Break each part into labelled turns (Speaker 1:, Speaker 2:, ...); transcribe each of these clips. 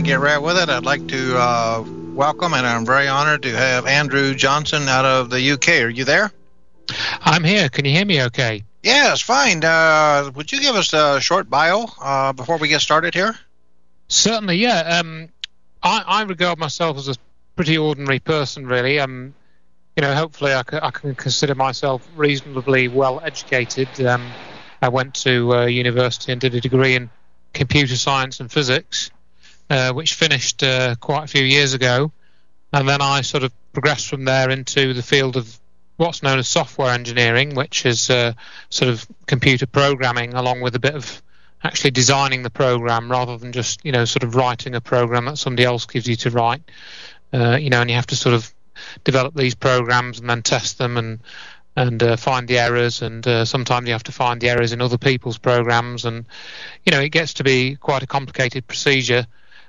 Speaker 1: get right with it. I'd like to welcome, and I'm very honored to have Andrew Johnson out of the UK. Are you there?
Speaker 2: I'm here. Can you hear me okay?
Speaker 1: Yes, fine. Would you give us a short bio before we get started here?
Speaker 2: Certainly, yeah. I regard myself as a pretty ordinary person, really. Hopefully I can consider myself reasonably well educated. I went to university and did a degree in computer science and physics, which finished quite a few years ago. And then I sort of progressed from there into the field of what's known as software engineering, which is sort of computer programming, along with a bit of actually designing the program rather than just, sort of writing a program that somebody else gives you to write. And you have to sort of develop these programs and then test them and find the errors, and sometimes you have to find the errors in other people's programs, and it gets to be quite a complicated procedure.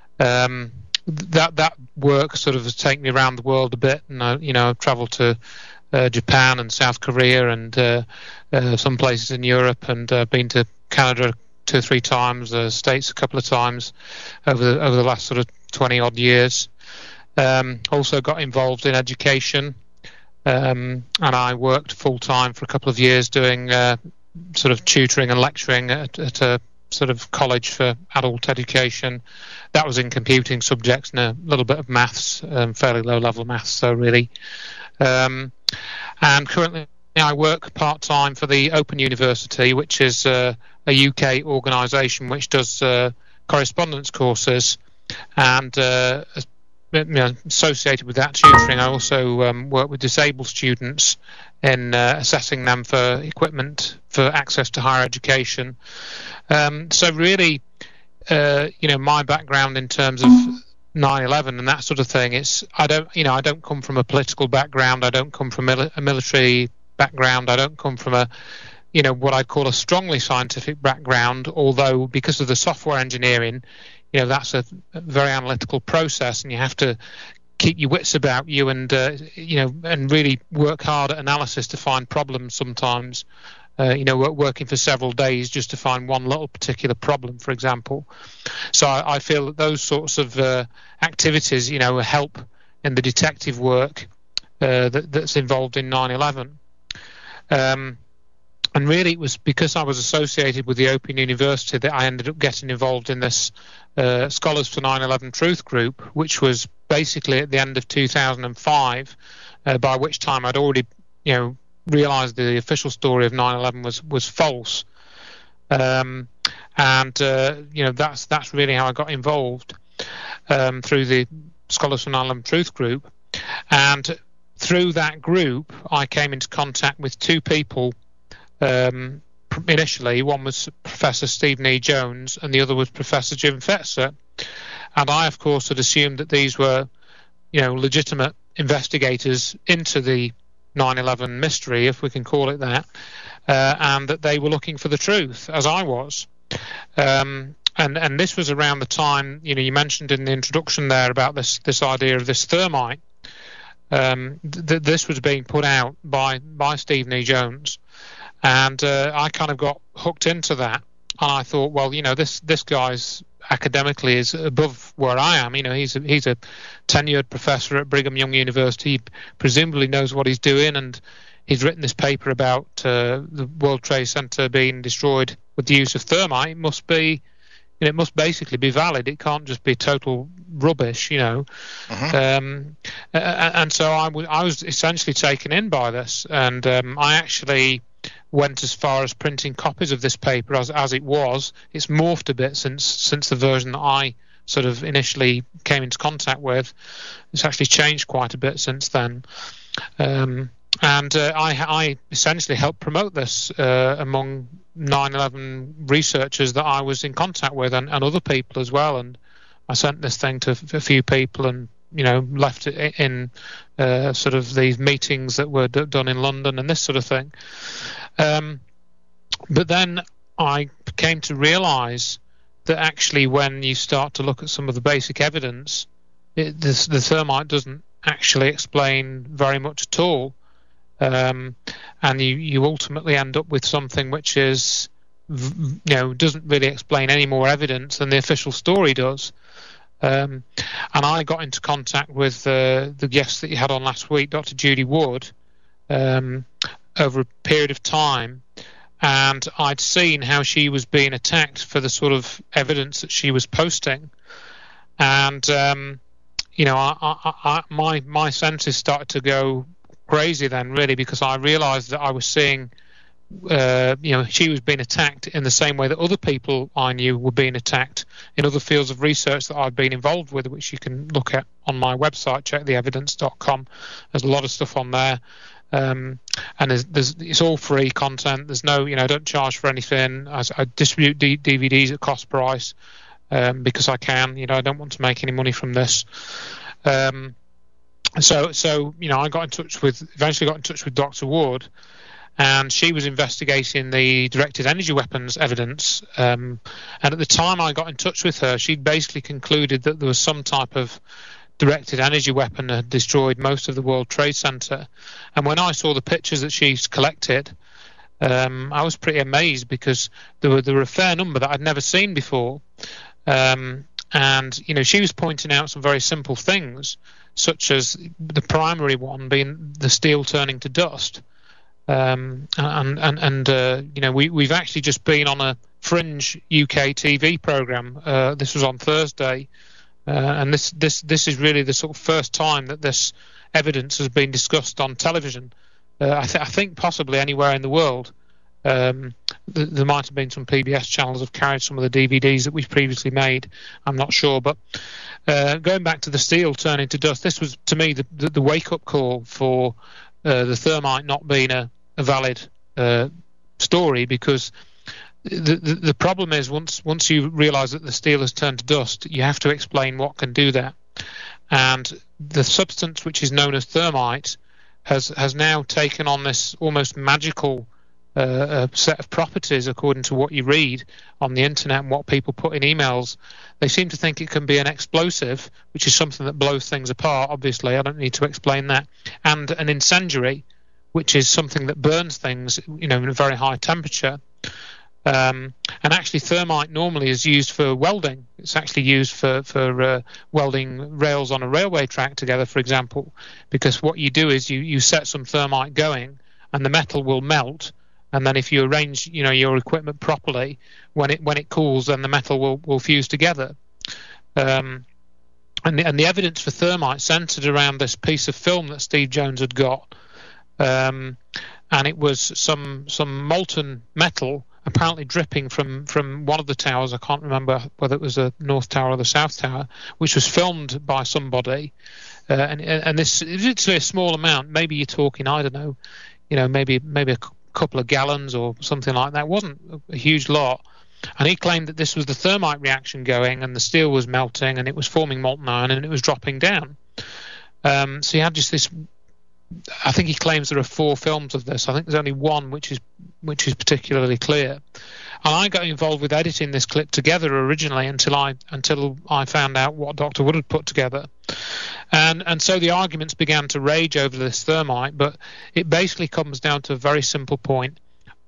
Speaker 2: That work sort of has taken me around the world a bit, and I've travelled to Japan and South Korea and some places in Europe, and been to Canada 2 or 3 times, States a couple of times over the last sort of 20 odd years. Also got involved in education, and I worked full time for a couple of years doing sort of tutoring and lecturing at a sort of college for adult education. That was in computing subjects and a little bit of maths, fairly low level maths, so really. And currently I work part time for the Open University, which is a UK organisation which does correspondence courses, and associated with that tutoring, I also work with disabled students in assessing them for equipment for access to higher education. So really, my background in terms of 9/11 and that sort of thing, I don't come from a political background. I don't come from a military background. I don't come from a what I'd call a strongly scientific background. Although because of the software engineering, that's a very analytical process, and you have to keep your wits about you and and really work hard at analysis to find problems sometimes. Working for several days just to find one little particular problem, for example. So I feel that those sorts of activities, help in the detective work that's involved in 9/11. And really, it was because I was associated with the Open University that I ended up getting involved in this Scholars for 9/11 Truth group, which was basically at the end of 2005, by which time I'd already, realised the official story of 9/11 was false. That's really how I got involved, through the Scholars for 9/11 Truth group. And through that group, I came into contact with 2 people. Initially, one was Professor Stephen E. Jones and the other was Professor Jim Fetzer, and I of course had assumed that these were legitimate investigators into the 9/11 mystery, if we can call it that, and that they were looking for the truth, as I was. And this was around the time you mentioned in the introduction there about this idea of this thermite. This was being put out by Stephen E. Jones. And I kind of got hooked into that, and I thought, well, this guy's academically is above where I am. He's a tenured professor at Brigham Young University. He presumably knows what he's doing, and he's written this paper about the World Trade Center being destroyed with the use of thermite. It must basically be valid. It can't just be total rubbish, And so I was essentially taken in by this, and I actually went as far as printing copies of this paper as it was. It's morphed a bit since the version that I sort of initially came into contact with. It's actually changed quite a bit since then. I essentially helped promote this among 9/11 researchers that I was in contact with, and other people as well. And I sent this thing to a few people, and left it in sort of these meetings that were done in London and this sort of thing. But then I came to realise that actually when you start to look at some of the basic evidence, the thermite doesn't actually explain very much at all. And you ultimately end up with something which is, doesn't really explain any more evidence than the official story does. And I got into contact with the guest that you had on last week, Dr. Judy Wood, over a period of time, and I'd seen how she was being attacked for the sort of evidence that she was posting, and my senses started to go crazy then, really, because I realised that I was seeing, she was being attacked in the same way that other people I knew were being attacked in other fields of research that I've been involved with, which you can look at on my website, checktheevidence.com. There's a lot of stuff on there. And it's all free content. There's no, I don't charge for anything. I distribute DVDs at cost price because I can. I don't want to make any money from this. So I eventually got in touch with Dr. Wood, and she was investigating the directed energy weapons evidence. And at the time I got in touch with her, she'd basically concluded that there was some type of directed energy weapon that had destroyed most of the World Trade Center. And when I saw the pictures that she's collected, I was pretty amazed, because there were a fair number that I'd never seen before. And she was pointing out some very simple things, such as the primary one being the steel turning to dust. We've actually just been on a fringe UK TV program. This was on Thursday. And this is really the sort of first time that this evidence has been discussed on television. I think possibly anywhere in the world. There might have been some PBS channels have carried some of the DVDs that we've previously made. I'm not sure, but going back to the steel turning to dust, this was to me the wake-up call for the thermite not being a valid story, because the problem is once you realise that the steel has turned to dust, you have to explain what can do that. And the substance which is known as thermite has now taken on this almost magical set of properties, according to what you read on the internet and what people put in emails. They seem to think it can be an explosive, which is something that blows things apart. Obviously, I don't need to explain that. And an incendiary, which is something that burns things, in a very high temperature. And actually, thermite normally is used for welding. It's actually used for welding rails on a railway track together, for example, because what you do is you set some thermite going, and the metal will melt. And then if you arrange, your equipment properly, when it cools, then the metal will fuse together. And the evidence for thermite centered around this piece of film that Steve Jones had got, and it was some molten metal, apparently dripping from one of the towers. I can't remember whether it was the North Tower or the South Tower, which was filmed by somebody. And this is literally a small amount. Maybe you're talking, I don't know, maybe a couple of gallons or something like that. It wasn't a huge lot. And he claimed that this was the thermite reaction going, and the steel was melting, and it was forming molten iron, and it was dropping down. So he had just this. I think he claims there are 4 films of this. I think there's only one which is particularly clear. And I got involved with editing this clip together originally until I found out what Dr. Wood had put together. And so the arguments began to rage over this thermite, but it basically comes down to a very simple point.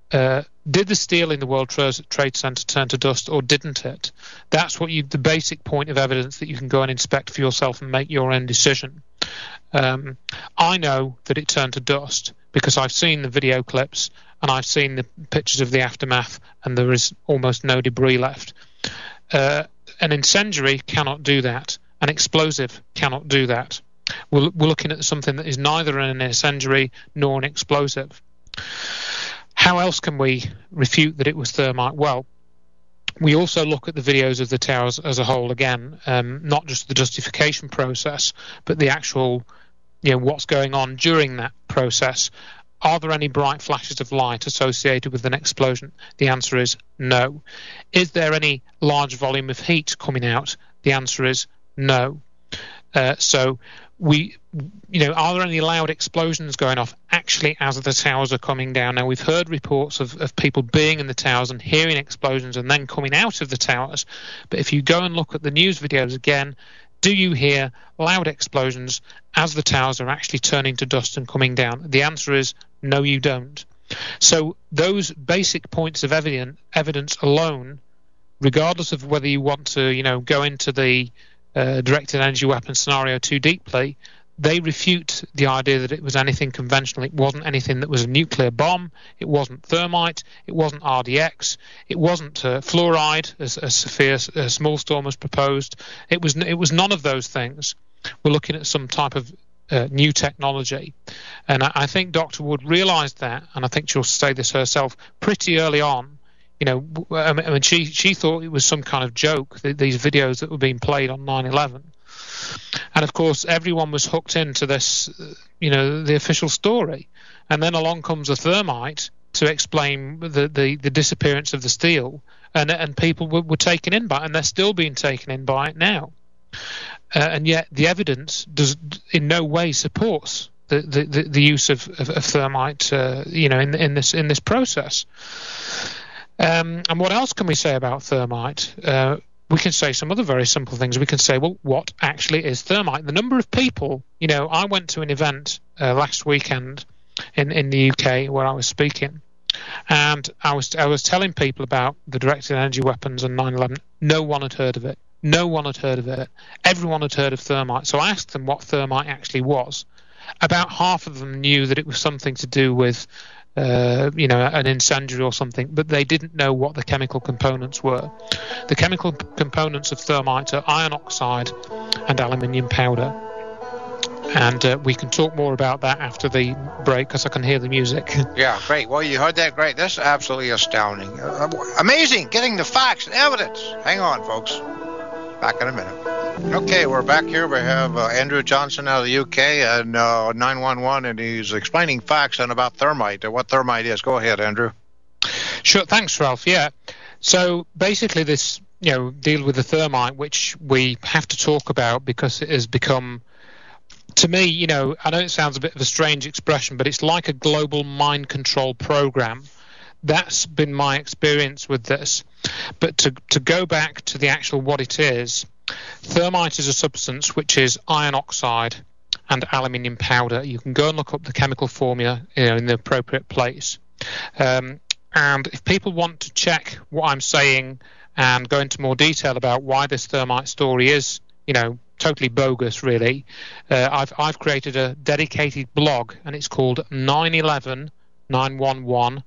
Speaker 2: Did the steel in the World Trade Center turn to dust, or didn't it? That's the basic point of evidence that you can go and inspect for yourself and make your own decision. I know that it turned to dust because I've seen the video clips and I've seen the pictures of the aftermath, and there is almost no debris left. An incendiary cannot do that. An explosive cannot do that. We're looking at something that is neither an incendiary nor an explosive. How else can we refute that it was thermite? Well, we also look at the videos of the towers as a whole again, not just the justification process, but the actual, what's going on during that process. Are there any bright flashes of light associated with an explosion? The answer is no. Is there any large volume of heat coming out? The answer is no. So are there any loud explosions going off actually as the towers are coming down? Now, we've heard reports of people being in the towers and hearing explosions and then coming out of the towers. But if you go and look at the news videos again, do you hear loud explosions as the towers are actually turning to dust and coming down? The answer is no, you don't. So those basic points of evidence alone, regardless of whether you want to, go into the directed energy weapon scenario too deeply, they refute the idea that it was anything conventional. It wasn't anything that was a nuclear bomb. It wasn't thermite. It wasn't RDX. It wasn't fluoride, as Sophia Smallstorm has proposed. It was none of those things. We're looking at some type of new technology, and I think Dr. Wood realised that, and I think she'll say this herself pretty early on. I mean, she thought it was some kind of joke, these videos that were being played on 9/11. And of course, everyone was hooked into this, the official story. And then along comes a thermite to explain the disappearance of the steel, and people were taken in by it, and they're still being taken in by it now. And yet the evidence does in no way supports the use of thermite, in this process. And what else can we say about thermite? We can say some other very simple things. We can say, well, what actually is thermite? The number of people, I went to an event last weekend in the UK where I was speaking, and I was telling people about the directed energy weapons and 9/11. No one had heard of it. No one had heard of it. Everyone had heard of thermite. So I asked them what thermite actually was. About half of them knew that it was something to do with an incendiary or something, but they didn't know what the chemical components were. The chemical components of thermite are iron oxide and aluminium powder. And we can talk more about that after the break, because I can hear the music.
Speaker 1: Yeah, great. Well, you heard that. Great. That's absolutely astounding. Amazing. Getting the facts and evidence. Hang on, folks. Back in a minute. Okay, we're back here. We have Andrew Johnson out of the UK and 911, and he's explaining facts and about thermite, what thermite is. Go ahead, Andrew.
Speaker 2: Sure. Thanks, Ralph. Yeah. So basically this, deal with the thermite, which we have to talk about because it has become, to me, I know it sounds a bit of a strange expression, but it's like a global mind control program. That's been my experience with this. But to go back to the actual what it is, thermite is a substance which is iron oxide and aluminium powder. You can go and look up the chemical formula in the appropriate place. And if people want to check what I'm saying and go into more detail about why this thermite story is, totally bogus, really, I've created a dedicated blog, and it's called 911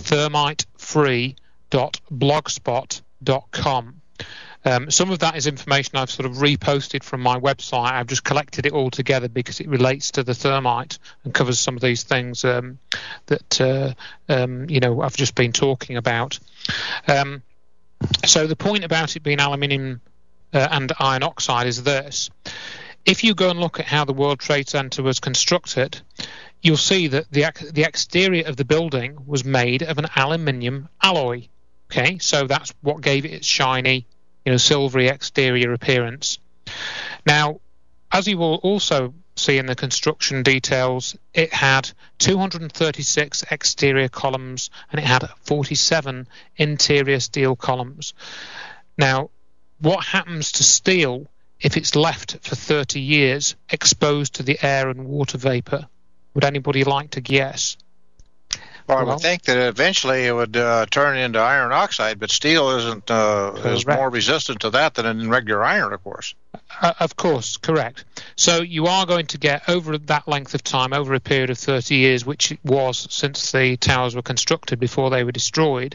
Speaker 2: thermitefree.blogspot.com. Some of that is information I've sort of reposted from my website. I've just collected it all together because it relates to the thermite and covers some of these things that I've just been talking about. So the point about it being aluminium and iron oxide is this. If you go and look at how the World Trade Center was constructed, you'll see that the exterior of the building was made of an aluminium alloy. Okay, so that's what gave it its shiny, silvery exterior appearance. Now, as you will also see in the construction details, it had 236 exterior columns and it had 47 interior steel columns. Now, what happens to steel if it's left for 30 years exposed to the air and water vapor? Would anybody like to guess?
Speaker 1: Well, I would think that eventually it would turn into iron oxide, but steel is more resistant to that than regular iron, of course.
Speaker 2: Of course, correct. So you are going to get, over that length of time, over a period of 30 years, which it was since the towers were constructed before they were destroyed,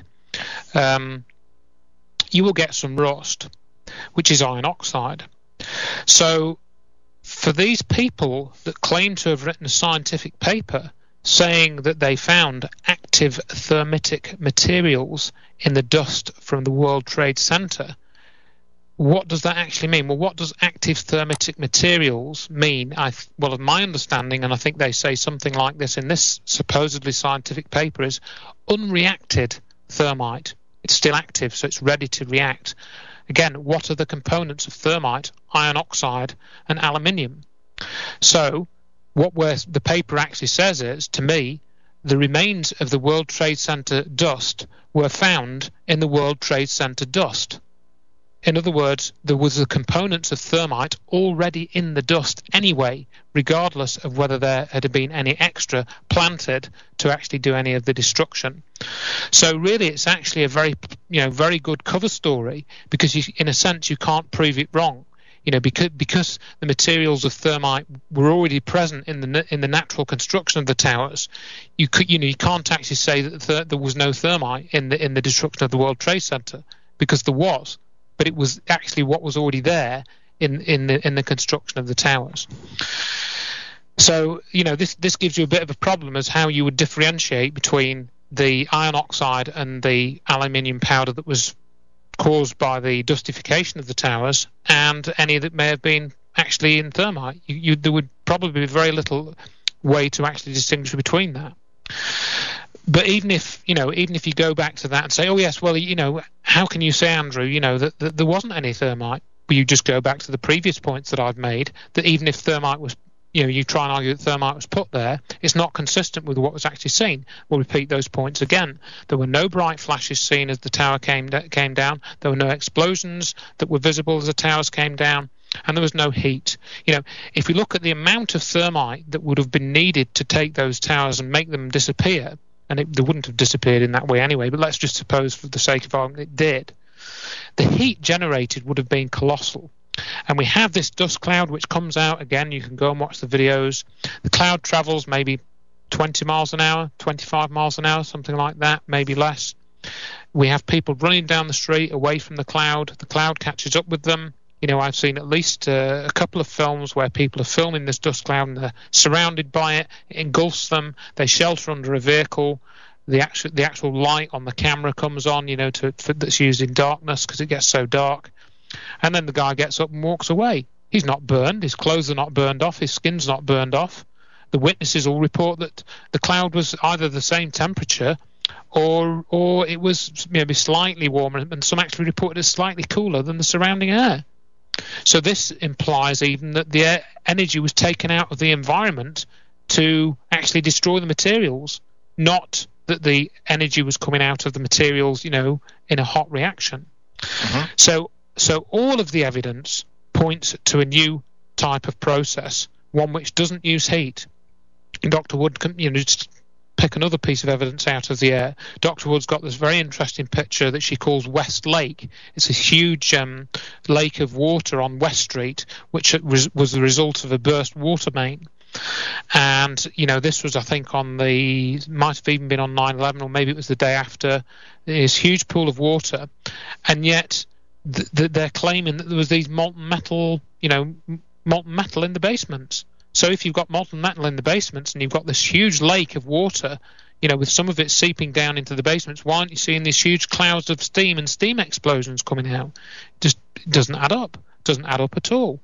Speaker 2: you will get some rust, which is iron oxide. So for these people that claim to have written a scientific paper saying that they found active thermitic materials in the dust from the World Trade Center, what does that actually mean? Well, what does active thermitic materials mean? Well, my understanding, and I think they say something like this in this supposedly scientific paper, is unreacted thermite. It's still active, so it's ready to react. Again, what are the components of thermite? Iron oxide and aluminium. So what the paper actually says is, to me, the remains of the World Trade Center dust were found in the World Trade Center dust. In other words, there was the components of thermite already in the dust anyway, regardless of whether there had been any extra planted to actually do any of the destruction. So really, it's actually a very good cover story, because in a sense you can't prove it wrong. because the materials of thermite were already present in the natural construction of the towers. You can't actually say that there was no thermite in the destruction of the World Trade Center, because there was, but it was actually what was already there in the construction of the towers. So this gives you a bit of a problem as how you would differentiate between the iron oxide and the aluminium powder that was caused by the dustification of the towers, and any that may have been actually in thermite. There would probably be very little way to actually distinguish between that. But even if you go back to that and say, oh yes, well, how can you say, Andrew, that there wasn't any thermite? Well, you just go back to the previous points that I've made, that even if thermite was, you try and argue that thermite was put there, it's not consistent with what was actually seen. We'll repeat those points again. There were no bright flashes seen as the tower came down. There were no explosions that were visible as the towers came down. And there was no heat. If we look at the amount of thermite that would have been needed to take those towers and make them disappear, and they wouldn't have disappeared in that way anyway, but let's just suppose for the sake of argument it did, the heat generated would have been colossal. And we have this dust cloud which comes out. Again, you can go and watch the videos. The cloud travels maybe 20 miles an hour, 25 miles an hour, something like that, maybe less. We have people running down the street away from the cloud. The cloud catches up with them. I've seen at least a couple of films where people are filming this dust cloud and they're surrounded by it. It engulfs them. They shelter under a vehicle. The actual light on the camera comes on, that's used in darkness because it gets so dark. And then the guy gets up and walks away. He's not burned. His clothes are not burned off. His skin's not burned off. The witnesses all report that the cloud was either the same temperature or it was maybe slightly warmer, and some actually reported it slightly cooler than the surrounding air. So this implies even that the energy was taken out of the environment to actually destroy the materials, not that the energy was coming out of the materials, in a hot reaction. So all of the evidence points to a new type of process, one which doesn't use heat. And Dr. Wood, just pick another piece of evidence out of the air. Dr. Wood's got this very interesting picture that she calls West Lake. It's a huge lake of water on West Street, which was the result of a burst water main. And this was, I think, might have even been on 9/11, or maybe it was the day after. This huge pool of water, and yet they're claiming that there was these molten metal in the basements. So if you've got molten metal in the basements and you've got this huge lake of water, with some of it seeping down into the basements, why aren't you seeing these huge clouds of steam and steam explosions coming out? It doesn't add up. It doesn't add up at all.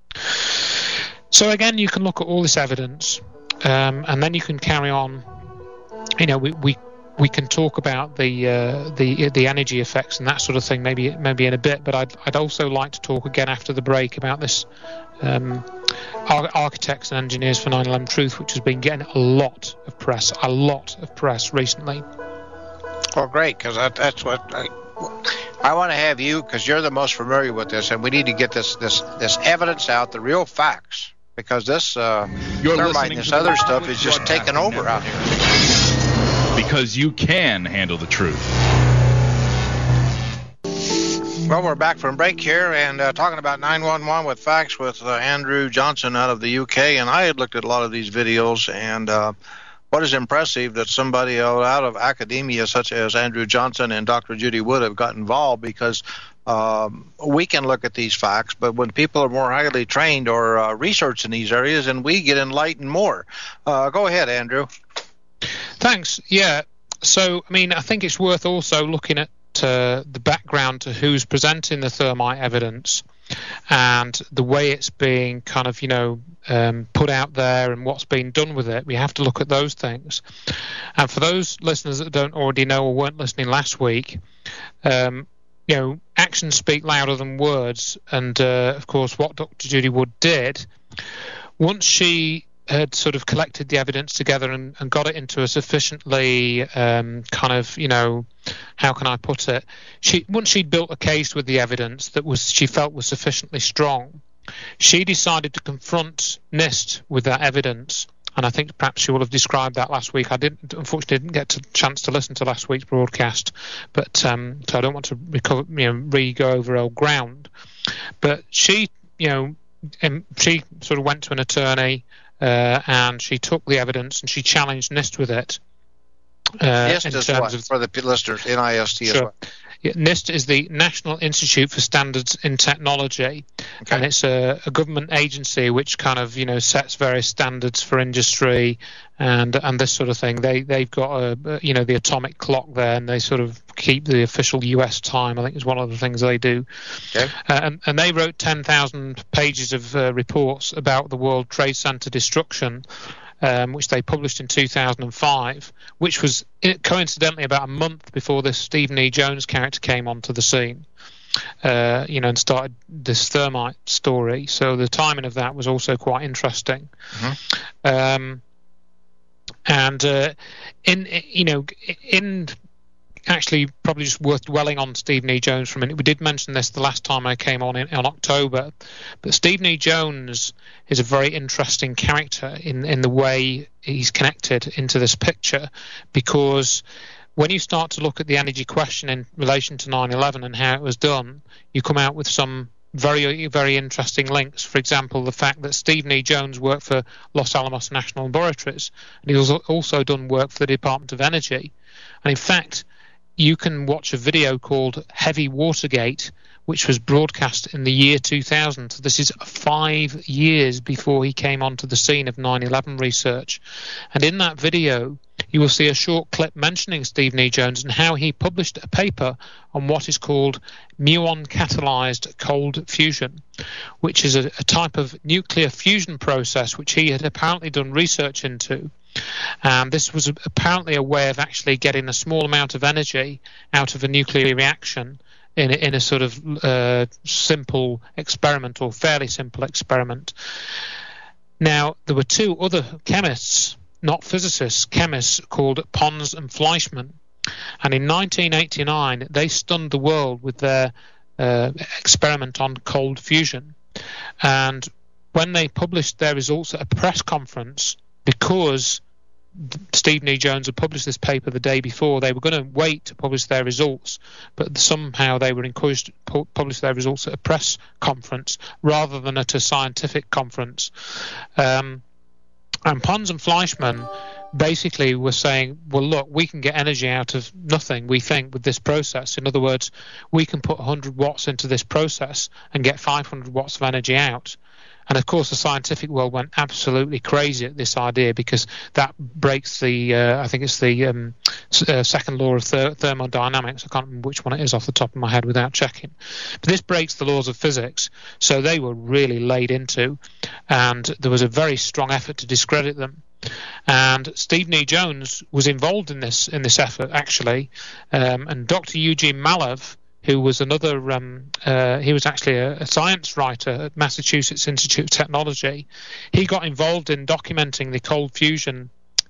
Speaker 2: So again, you can look at all this evidence, and then you can carry on. We can talk about the energy effects and that sort of thing maybe in a bit. But I'd also like to talk again after the break about this Architects and Engineers for 9/11 Truth, which has been getting a lot of press recently.
Speaker 1: Well, great, because that's what I want to have you, because you're the most familiar with this, and we need to get this evidence out, the real facts, because this thermite and this other stuff is just taking over out here.
Speaker 3: Because you can handle the truth.
Speaker 1: Well, we're back from break here and talking about 911 with facts with Andrew Johnson out of the UK. And I had looked at a lot of these videos, and what is impressive that somebody out of academia such as Andrew Johnson and Dr. Judy Wood have got involved, because we can look at these facts, but when people are more highly trained or research in these areas, and we get enlightened more. Go ahead, Andrew.
Speaker 2: Thanks. Yeah. So, I think it's worth also looking at the background to who's presenting the thermite evidence and the way it's being kind of, put out there and what's being done with it. We have to look at those things. And for those listeners that don't already know or weren't listening last week, actions speak louder than words. And, of course, what Dr. Judy Wood did, once she had sort of collected the evidence together and got it into a sufficiently how can I put it? Once she'd built a case with the evidence that she felt was sufficiently strong, she decided to confront NIST with that evidence. And I think perhaps she will have described that last week. I unfortunately didn't get a chance to listen to last week's broadcast, but so I don't want to re-go over old ground. But she she sort of went to an attorney and she took the evidence and she challenged NIST with it.
Speaker 1: NIST is what, for the listeners? NIST is what?
Speaker 2: Yeah, NIST is the National Institute for Standards in Technology, and it's a government agency which kind of sets various standards for industry and this sort of thing. They've got the atomic clock there, and they sort of keep the official US time. I think is one of the things they do. Okay. And they wrote 10,000 pages of reports about the World Trade Center destruction. Which they published in 2005, which was coincidentally about a month before this Stephen E. Jones character came onto the scene, and started this thermite story. So the timing of that was also quite interesting. Mm-hmm. Actually, probably just worth dwelling on Stephen E. Jones for a minute. We did mention this the last time I came on in October, but Stephen E. Jones is a very interesting character in the way he's connected into this picture, because when you start to look at the energy question in relation to 9/11 and how it was done, you come out with some very, very interesting links. For example, the fact that Stephen E. Jones worked for Los Alamos National Laboratories, and he's also done work for the Department of Energy. And in fact, you can watch a video called Heavy Watergate, which was broadcast in the year 2000. So this is 5 years before he came onto the scene of 9/11 research. And in that video, you will see a short clip mentioning Stephen E. Jones and how he published a paper on what is called muon-catalyzed cold fusion, which is a type of nuclear fusion process which he had apparently done research into. This was apparently a way of actually getting a small amount of energy out of a nuclear reaction in a sort of simple experiment, or fairly simple experiment. Now, there were two other chemists, not physicists, chemists called Pons and Fleischmann, and in 1989 they stunned the world with their experiment on cold fusion. And when they published their results at a press conference, because Stephen E. Jones had published this paper the day before, they were going to wait to publish their results, but somehow they were encouraged to publish their results at a press conference rather than at a scientific conference. And Pons and Fleischmann basically were saying, well, look, we can get energy out of nothing, we think, with this process. In other words, we can put 100 watts into this process and get 500 watts of energy out. And of course, the scientific world went absolutely crazy at this idea, because that breaks the, I think it's the second law of thermodynamics. I can't remember which one it is off the top of my head without checking. But this breaks the laws of physics. So they were really laid into, and there was a very strong effort to discredit them. And Stephen E. Jones was involved in this effort, actually. And Dr. Eugene Malev, who was another, he was actually a science writer at Massachusetts Institute of Technology. He got involved in documenting the cold fusion,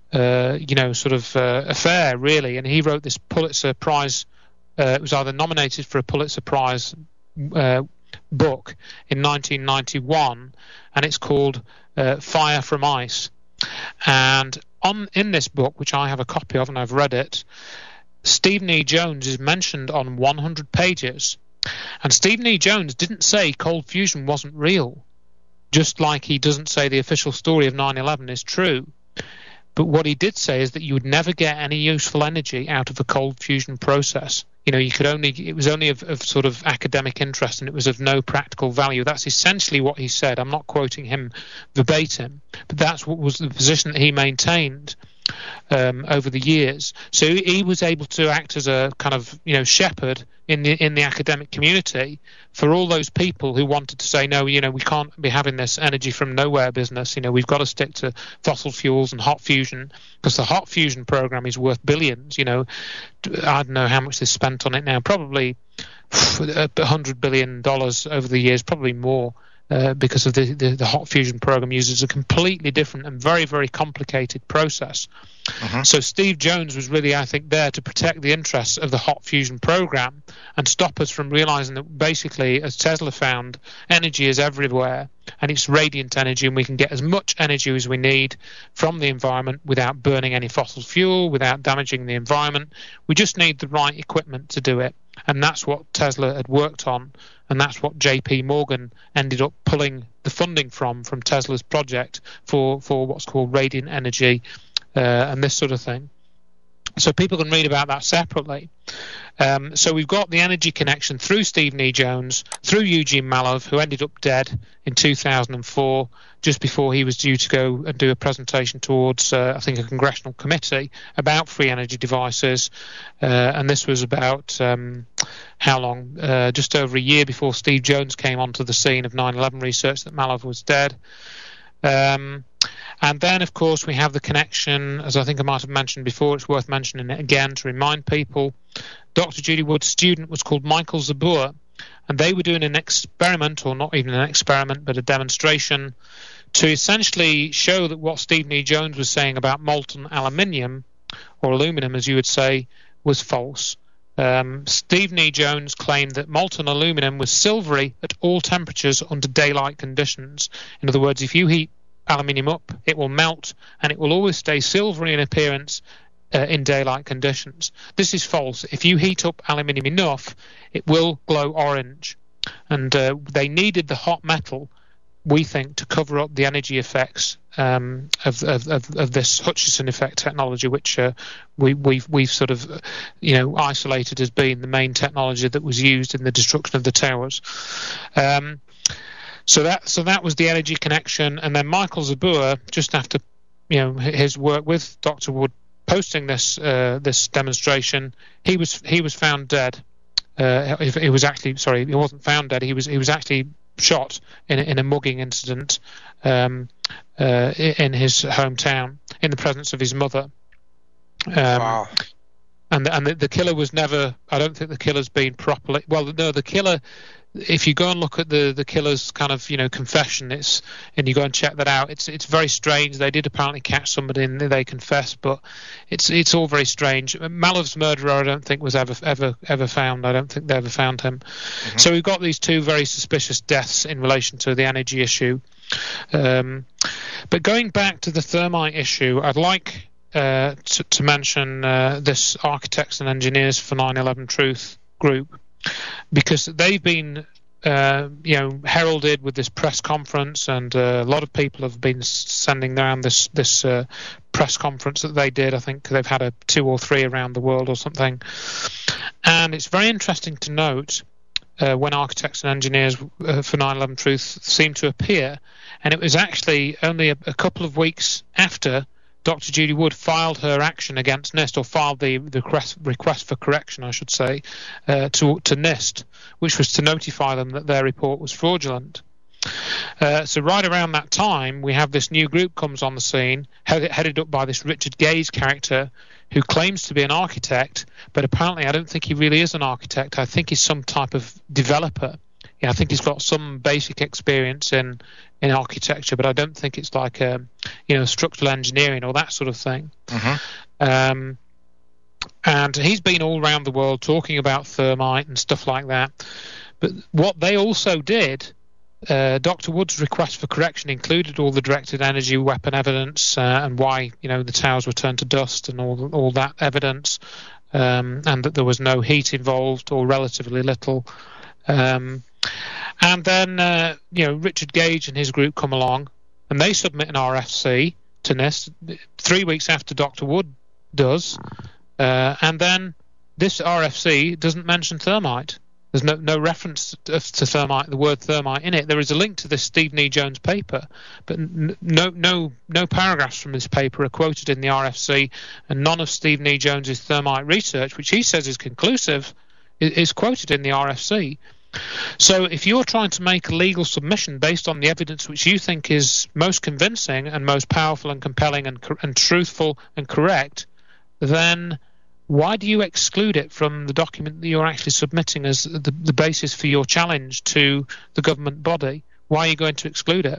Speaker 2: affair, really, and he wrote this Pulitzer Prize. It was either nominated for a Pulitzer Prize book in 1991, and it's called Fire from Ice. And in this book, which I have a copy of and I've read it, Stephen E. Jones is mentioned on 100 pages. And Stephen E. Jones didn't say cold fusion wasn't real, just like he doesn't say the official story of 9/11 is true. But what he did say is that you would never get any useful energy out of a cold fusion process. It was only of sort of academic interest, and it was of no practical value. That's essentially what he said. I'm not quoting him verbatim, but that's what was the position that he maintained over the years. So he was able to act as a kind of shepherd in the academic community for all those people who wanted to say, no, we can't be having this energy from nowhere business. We've got to stick to fossil fuels and hot fusion, because the hot fusion program is worth billions. I don't know how much they spent on it now, probably $100 billion over the years, probably more. Because of the hot fusion program uses a completely different and very, very complicated process. Uh-huh. So Steve Jones was really, I think, there to protect the interests of the hot fusion program and stop us from realizing that basically, as Tesla found, energy is everywhere, and it's radiant energy, and we can get as much energy as we need from the environment without burning any fossil fuel, without damaging the environment. We just need the right equipment to do it. and that's what Tesla had worked on, and that's what J.P. Morgan ended up pulling the funding from Tesla's project for what's called radiant energy and this sort of thing. So people can read about that separately. So we've got the energy connection through Stephen E. Jones, through Eugene Malov, who ended up dead in 2004, just before he was due to go and do a presentation towards, I think, a congressional committee about free energy devices. And this was about how long? Just over a year before Steve Jones came onto the scene of 9/11 research that Malov was dead. And then, of course, we have the connection, as I think I might have mentioned before. It's worth mentioning it again to remind people. Dr. Judy Wood's student was called Michael Zabur, and they were doing an experiment, or not even an experiment, but a demonstration to essentially show that what Stephen E. Jones was saying about molten aluminium, or aluminum as you would say, was false. Stephen E. Jones claimed that molten aluminum was silvery at all temperatures under daylight conditions. In other words, if you heat aluminium up, it will melt, and it will always stay silvery in appearance in daylight conditions. This is false. If you heat up aluminium enough, it will glow orange. And they needed the hot metal, we think, to cover up the energy effects of this Hutchison effect technology, which we've sort of isolated as being the main technology that was used in the destruction of the towers. So that was the energy connection. And then Michael Zabur, just after his work with Dr. Wood posting this demonstration, he was found dead. He wasn't found dead. He was actually shot in a mugging incident in his hometown in the presence of his mother.
Speaker 1: Wow.
Speaker 2: And the killer was never. I don't think the killer's been properly. Well, no, the killer. If you go and look at the killer's kind of confession, and you go and check that out, it's very strange. They did apparently catch somebody and they confessed, but it's all very strange. Malov's murderer, I don't think, was ever found. I don't think they ever found him. Mm-hmm. So we've got these two very suspicious deaths in relation to the energy issue. But going back to the thermite issue, I'd like to mention this Architects and Engineers for 9/11 Truth group, because they've been heralded with this press conference, and a lot of people have been sending around this press conference that they did. I think they've had 2 or 3 around the world or something. And it's very interesting to note when Architects and Engineers for 9/11 Truth seemed to appear, and it was actually only a couple of weeks after Dr. Judy Wood filed her action against NIST, or filed the request for correction, I should say, to NIST, which was to notify them that their report was fraudulent. So right around that time, we have this new group comes on the scene, headed up by this Richard Gage character, who claims to be an architect, but apparently I don't think he really is an architect. I think he's some type of developer. Yeah, I think he's got some basic experience in architecture, but I don't think it's like structural engineering or that sort of thing. Mm-hmm. And he's been all around the world talking about thermite and stuff like that. But what they also did, Dr. Wood's request for correction included all the directed energy weapon evidence and why the towers were turned to dust and all that evidence, and that there was no heat involved or relatively little. And then, Richard Gage and his group come along, and they submit an RFC to NIST 3 weeks after Dr. Wood does, and then this RFC doesn't mention thermite. There's no reference to thermite, the word thermite in it. There is a link to this Stephen E. Jones paper, but no paragraphs from this paper are quoted in the RFC, and none of Stephen E. Jones's thermite research, which he says is conclusive, is quoted in the RFC. So if you're trying to make a legal submission based on the evidence which you think is most convincing and most powerful and compelling and truthful and correct, then why do you exclude it from the document that you're actually submitting as the basis for your challenge to the government body? Why are you going to exclude it?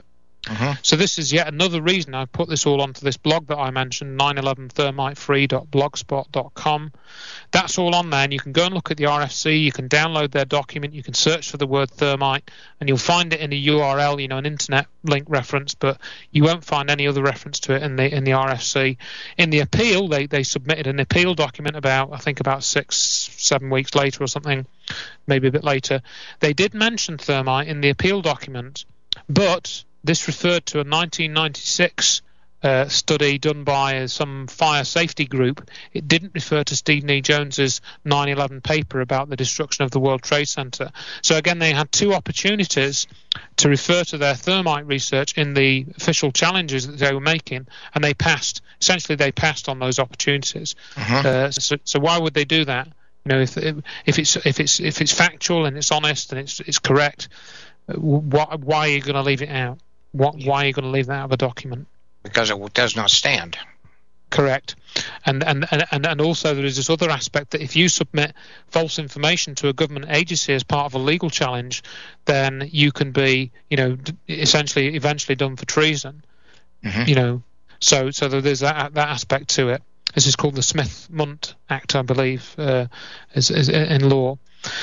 Speaker 2: So this is yet another reason I put this all onto this blog that I mentioned, 911thermitefree.blogspot.com. That's all on there, and you can go and look at the RFC. You can download their document. You can search for the word thermite, and you'll find it in a URL, an internet link reference, but you won't find any other reference to it in the RFC. In the appeal, they submitted an appeal document about 6-7 weeks later or something, maybe a bit later. They did mention thermite in the appeal document, but this referred to a 1996 study done by some fire safety group. It didn't refer to Stephen E. Jones's 9/11 paper about the destruction of the World Trade Center. So again, they had two opportunities to refer to their thermite research in the official challenges that they were making, and they passed. Essentially, they passed on those opportunities. So why would they do that? If it's factual and it's honest and it's correct, why are you going to leave it out? Why are you going to leave that out of a document?
Speaker 1: Because it does not stand.
Speaker 2: Correct. And also there is this other aspect that if you submit false information to a government agency as part of a legal challenge, then you can be, essentially eventually done for treason. So there's that aspect to it. This is called the Smith-Mundt Act, I believe, is in law.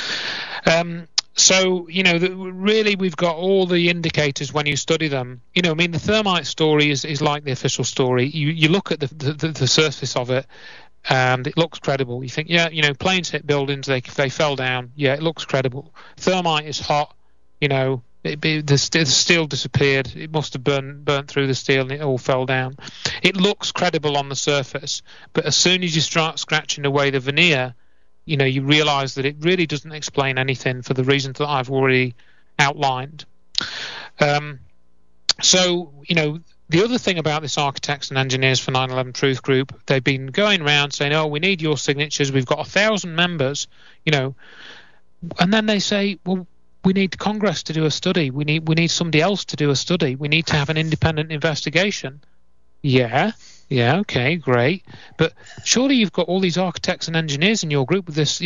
Speaker 2: So, really we've got all the indicators when you study them. The thermite story is like the official story. You look at the surface of it and it looks credible. You think, planes hit buildings, they fell down. Yeah, it looks credible. Thermite is hot, the steel disappeared. It must have burnt through the steel and it all fell down. It looks credible on the surface, but as soon as you start scratching away the veneer, you realize that it really doesn't explain anything for the reasons that I've already outlined. So, the other thing about this Architects and Engineers for 9/11 Truth group, they've been going around saying, we need your signatures. We've got 1,000 members, and then they say, well, we need Congress to do a study. We need somebody else to do a study. We need to have an independent investigation. Yeah, okay, great. But surely you've got all these architects and engineers in your group with this,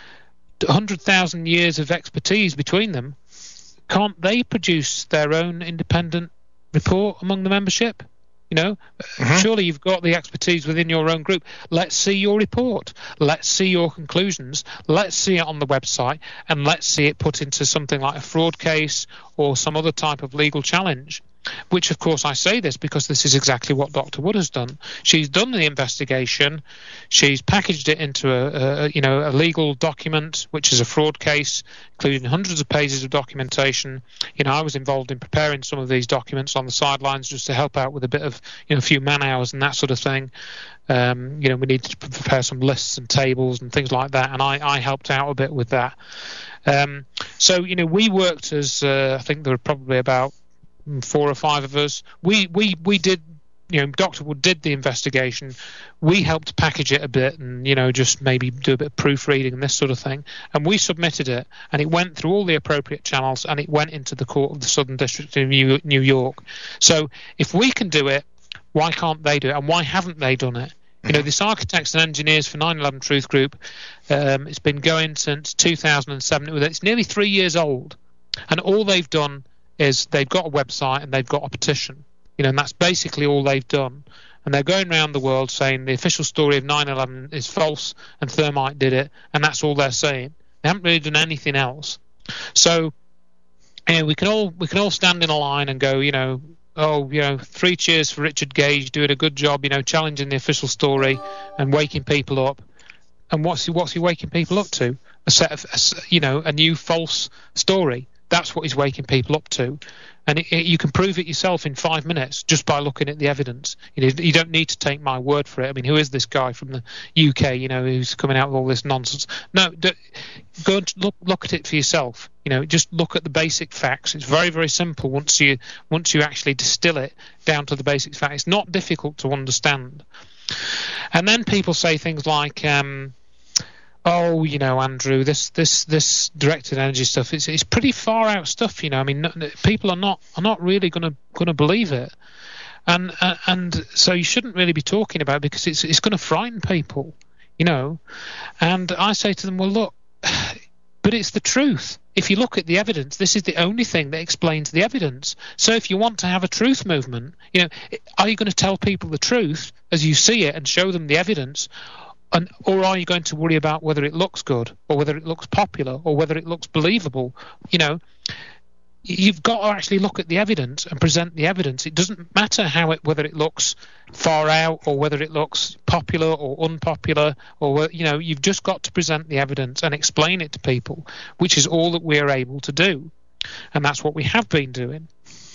Speaker 2: 100,000 years of expertise between them. Can't they produce their own independent report among the membership? Surely you've got the expertise within your own group. Let's see your report. Let's see your conclusions. Let's see it on the website, and let's see it put into something like a fraud case or some other type of legal challenge. Which, of course, I say this because this is exactly what Dr. Wood has done. She's done the investigation. She's packaged it into a legal document, which is a fraud case, including hundreds of pages of documentation. I was involved in preparing some of these documents on the sidelines just to help out with a bit of, a few man hours and that sort of thing. We needed to prepare some lists and tables and things like that, and I helped out a bit with that. So we worked as I think there were probably about 4 or 5 of us. We did, Dr. Wood did the investigation. We helped package it a bit and, just maybe do a bit of proofreading and this sort of thing. And we submitted it, and it went through all the appropriate channels, and it went into the Court of the Southern District of New York. So if we can do it, why can't they do it? And why haven't they done it? This Architects and Engineers for 9/11 Truth group, it's been going since 2007. It's nearly 3 years old. And all they've done is they've got a website and they've got a petition, and that's basically all they've done. And they're going around the world saying the official story of 9/11 is false and thermite did it, and that's all they're saying. They haven't really done anything else. So, we can all stand in a line and go, 3 cheers for Richard Gage doing a good job, challenging the official story and waking people up. And what's he waking people up to? A new false story. That's what he's waking people up to. And you can prove it yourself in 5 minutes just by looking at the evidence. You don't need to take my word for it. I mean, who is this guy from the UK, who's coming out with all this nonsense? No, go and look at it for yourself. Just look at the basic facts. It's very, very simple once you actually distill it down to the basic facts. It's not difficult to understand. And then people say things like, Andrew, this directed energy stuff, it's pretty far out stuff, I mean, people are not really going to believe it, and so you shouldn't really be talking about it because it's going to frighten people, And I say to them, well, look, but it's the truth. if you look at the evidence, this is the only thing that explains the evidence. So if you want to have a truth movement, are you going to tell people the truth as you see it and show them the evidence? Or are you going to worry about whether it looks good or whether it looks popular or whether it looks believable? You've got to actually look at the evidence and present the evidence. It doesn't matter whether it looks far out or whether it looks popular or unpopular, or you've just got to present the evidence and explain it to people, which is all that we're able to do, and that's what we have been doing.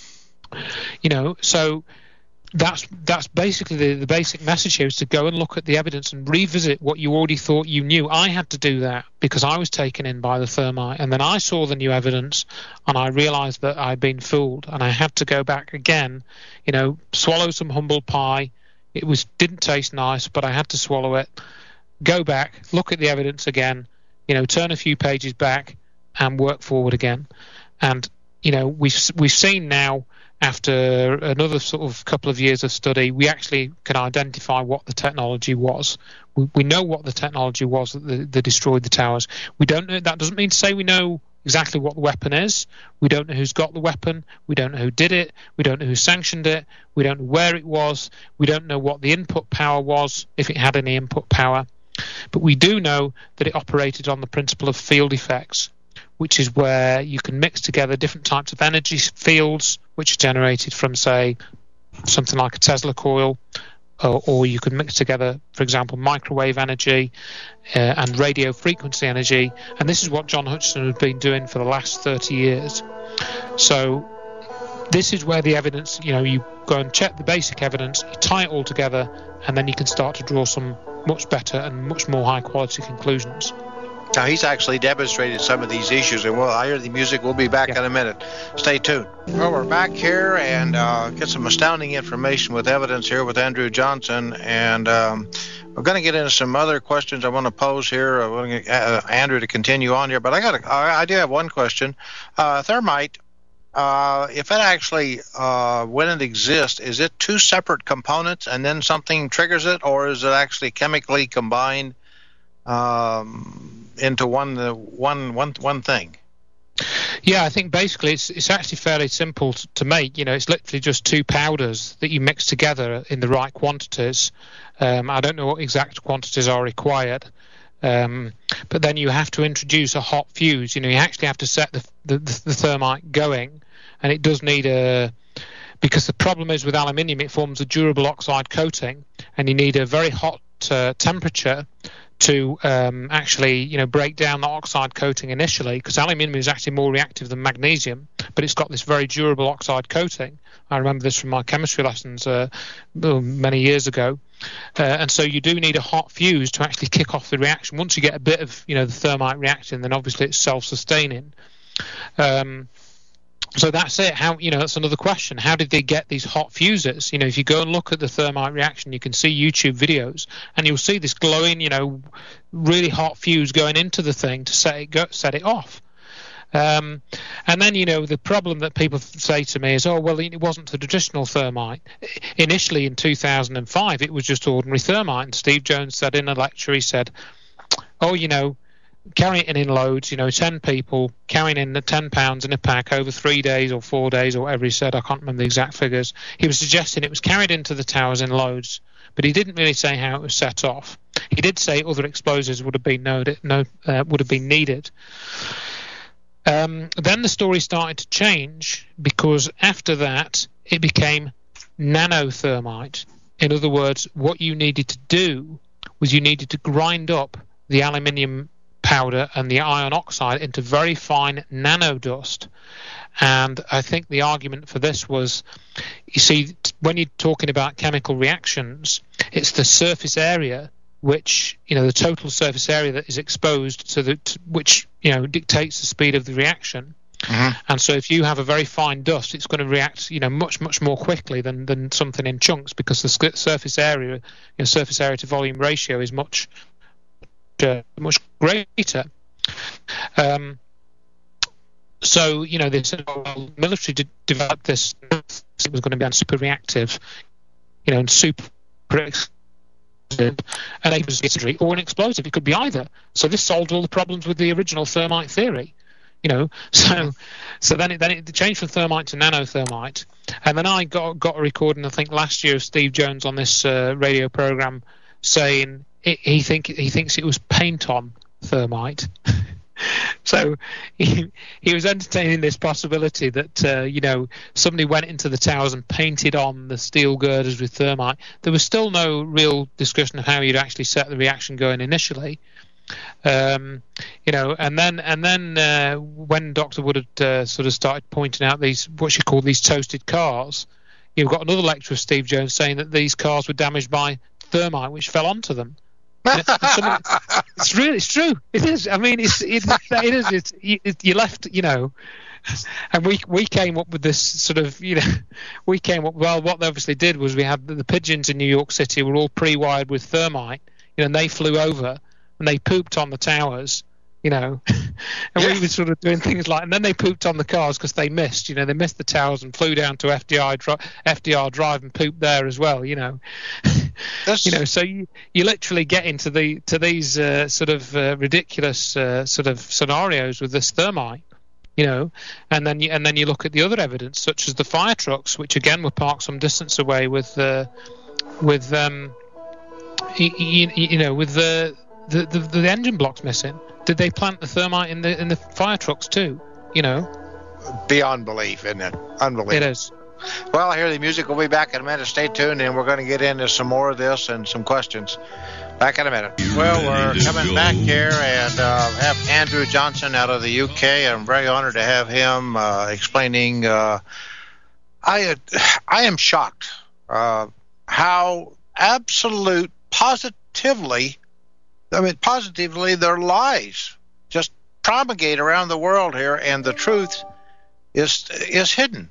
Speaker 2: So that's basically the basic message here, is to go and look at the evidence and revisit what you already thought you knew. I had to do that because I was taken in by the thermite, and then I saw the new evidence and I realized that I'd been fooled, and I had to go back again, swallow some humble pie. It didn't taste nice, but I had to swallow it, go back, look at the evidence again, turn a few pages back and work forward again. And we've seen now, after another sort of couple of years of study, we actually can identify what the technology was. We know what the technology was that destroyed the towers. We don't know. That doesn't mean to say we know exactly what the weapon is. We don't know who's got the weapon. We don't know who did it. We don't know who sanctioned it. We don't know where it was. We don't know what the input power was, if it had any input power. But we do know that it operated on the principle of field effects, which is where you can mix together different types of energy fields, which are generated from, say, something like a Tesla coil, or you could mix together, for example, microwave energy and radio frequency energy. And this is what John Hutchison has been doing for the last 30 years. So this is where the evidence, you go and check the basic evidence, you tie it all together, and then you can start to draw some much better and much more high-quality conclusions.
Speaker 1: Now, he's actually demonstrated some of these issues, and I hear the music. We'll be back in a minute. Stay tuned. Well, we're back here and get some astounding information with evidence here with Andrew Johnson, and we're going to get into some other questions I want to pose here. I want to get Andrew to continue on here, but I do have one question. Thermite, if it actually, when it exists, is it two separate components and then something triggers it, or is it actually chemically combined into one thing?
Speaker 2: Yeah, I think basically it's actually fairly simple to make. It's literally just two powders that you mix together in the right quantities. I don't know what exact quantities are required, but then you have to introduce a hot fuse. You actually have to set the thermite going, and it does need because the problem is with aluminium, it forms a durable oxide coating, and you need a very hot temperature to actually break down the oxide coating initially, because aluminium is actually more reactive than magnesium, but it's got this very durable oxide coating. I remember this from my chemistry lessons many years ago. And so you do need a hot fuse to actually kick off the reaction. Once you get a bit of the thermite reaction, then obviously it's self-sustaining. So that's it. How that's another question. How did they get these hot fuses? If you go and look at the thermite reaction, you can see YouTube videos, and you'll see this glowing, really hot fuse going into the thing to set it off. And then the problem that people say to me is, oh well, it wasn't the traditional thermite. Initially in 2005, it was just ordinary thermite. And Steve Jones said in a lecture, he said, oh, carrying it in loads, 10 people carrying in the 10 pounds in a pack over 3 days or 4 days or whatever he said. I can't remember the exact figures. He was suggesting it was carried into the towers in loads, but he didn't really say how it was set off. He did say other explosives would have been needed. Then the story started to change, because after that it became nanothermite. In other words, what you needed to do was you needed to grind up the aluminium powder and the iron oxide into very fine nanodust. And I think the argument for this was, you see, when you're talking about chemical reactions, it's the surface area which, the total surface area that is exposed to which dictates the speed of the reaction. Mm-hmm. And so if you have a very fine dust, it's going to react much more quickly than something in chunks, because the surface area to volume ratio is much greater. So the military developed this. It was going to be super reactive, and super explosive, and it was or an explosive. It could be either. So this solved all the problems with the original thermite theory. So then it changed from thermite to nanothermite, and then I got a recording, I think last year, of Steve Jones on this radio program saying he thinks it was paint-on thermite. So he was entertaining this possibility that somebody went into the towers and painted on the steel girders with thermite. There was still no real discussion of how you'd actually set the reaction going initially. And then when Dr. Wood had sort of started pointing out these what she called these toasted cars, you've got another lecture of Steve Jones saying that these cars were damaged by thermite which fell onto them. It's true. It is. I mean, you're left, and we came up with this sort of, well, what they obviously did was we had the pigeons in New York City were all pre-wired with thermite, and they flew over and they pooped on the towers, and we were sort of doing things like, and then they pooped on the cars because they missed, they missed the towers and flew down to FDR Drive and pooped there as well, So you literally get into these sort of ridiculous sort of scenarios with this thermite, and then you look at the other evidence, such as the fire trucks, which again were parked some distance away with the engine blocks missing. Did they plant the thermite in the fire trucks too?
Speaker 1: Beyond belief, isn't it? Unbelievable.
Speaker 2: It is.
Speaker 1: Well, I hear the music. We'll be back in a minute. Stay tuned, and we're going to get into some more of this and some questions. Back in a minute. Well, we're coming back here and have Andrew Johnson out of the UK. I'm very honored to have him explaining. I am shocked how positively their lies just propagate around the world here, and the truth is hidden.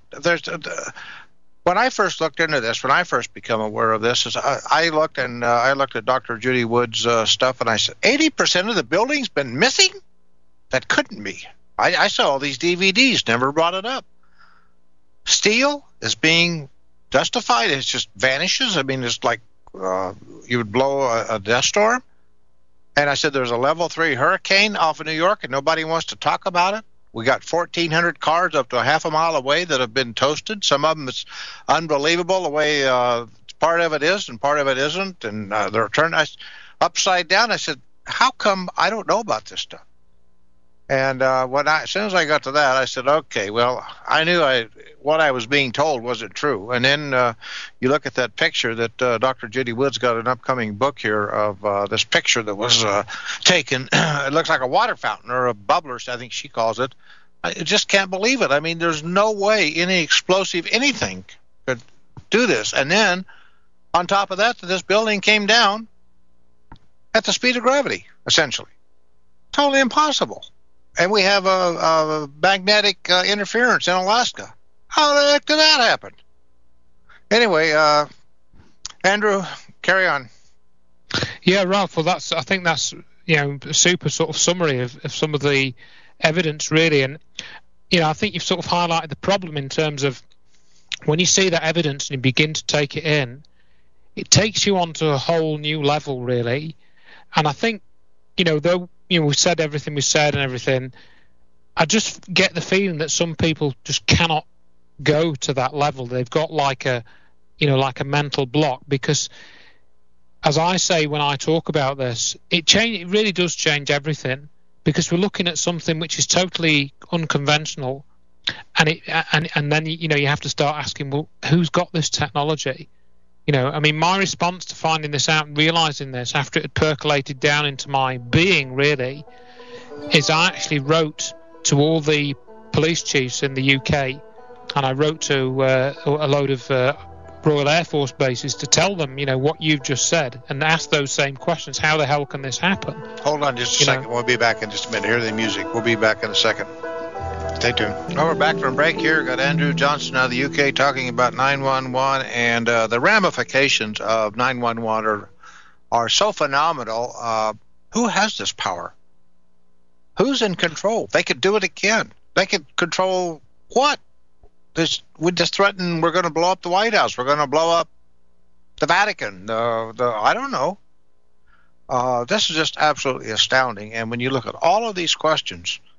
Speaker 1: When I first looked into this, when I first became aware of this, I looked at Dr. Judy Wood's stuff, and I said, 80% of the building's been missing? That couldn't be. I saw all these DVDs, never brought it up. Steel is being justified. It just vanishes. I mean, it's like you would blow a dust storm. And I said, there's a level 3 hurricane off of New York, and nobody wants to talk about it. We got 1,400 cars up to a half a mile away that have been toasted. Some of them, it's unbelievable the way part of it is and part of it isn't. And they're turned upside down. I said, how come I don't know about this stuff? And as soon as I got to that, I said, okay, well, I knew what I was being told wasn't true. And then you look at that picture that Dr. Judy Wood's got an upcoming book here of this picture that was taken. It looks like a water fountain or a bubbler, I think she calls it. I just can't believe it. I mean, there's no way any explosive anything could do this. And then on top of that, this building came down at the speed of gravity, essentially. Totally impossible. And we have a magnetic interference in Alaska. How the heck did that happen? Anyway, Andrew, carry on.
Speaker 2: Yeah, Ralph. Well, I think that's a super sort of summary of some of the evidence, really. And I think you've sort of highlighted the problem in terms of when you see that evidence and you begin to take it in, it takes you onto a whole new level, really. And I think, though we said everything we said and everything, I just get the feeling that some people just cannot go to that level. They've got like a mental block, because as I say when I talk about this, it really does change everything, because we're looking at something which is totally unconventional, and then you have to start asking, well, who's got this technology? I mean, my response to finding this out and realizing this after it had percolated down into my being, really, is I actually wrote to all the police chiefs in the UK, and I wrote to a load of Royal Air Force bases to tell them, what you've just said, and ask those same questions. How the hell can this happen?
Speaker 1: Hold on just a second. We'll be back in just a minute. Hear the music. We'll be back in a second. Stay tuned. Well, we're back from break here. Got Andrew Johnson out of the UK talking about 911, and the ramifications of 911 are so phenomenal. Who has this power? Who's in control? They could do it again. They could control what? We just threaten we're going to blow up the White House. We're going to blow up the Vatican. I don't know. This is just absolutely astounding. And when you look at all of these questions,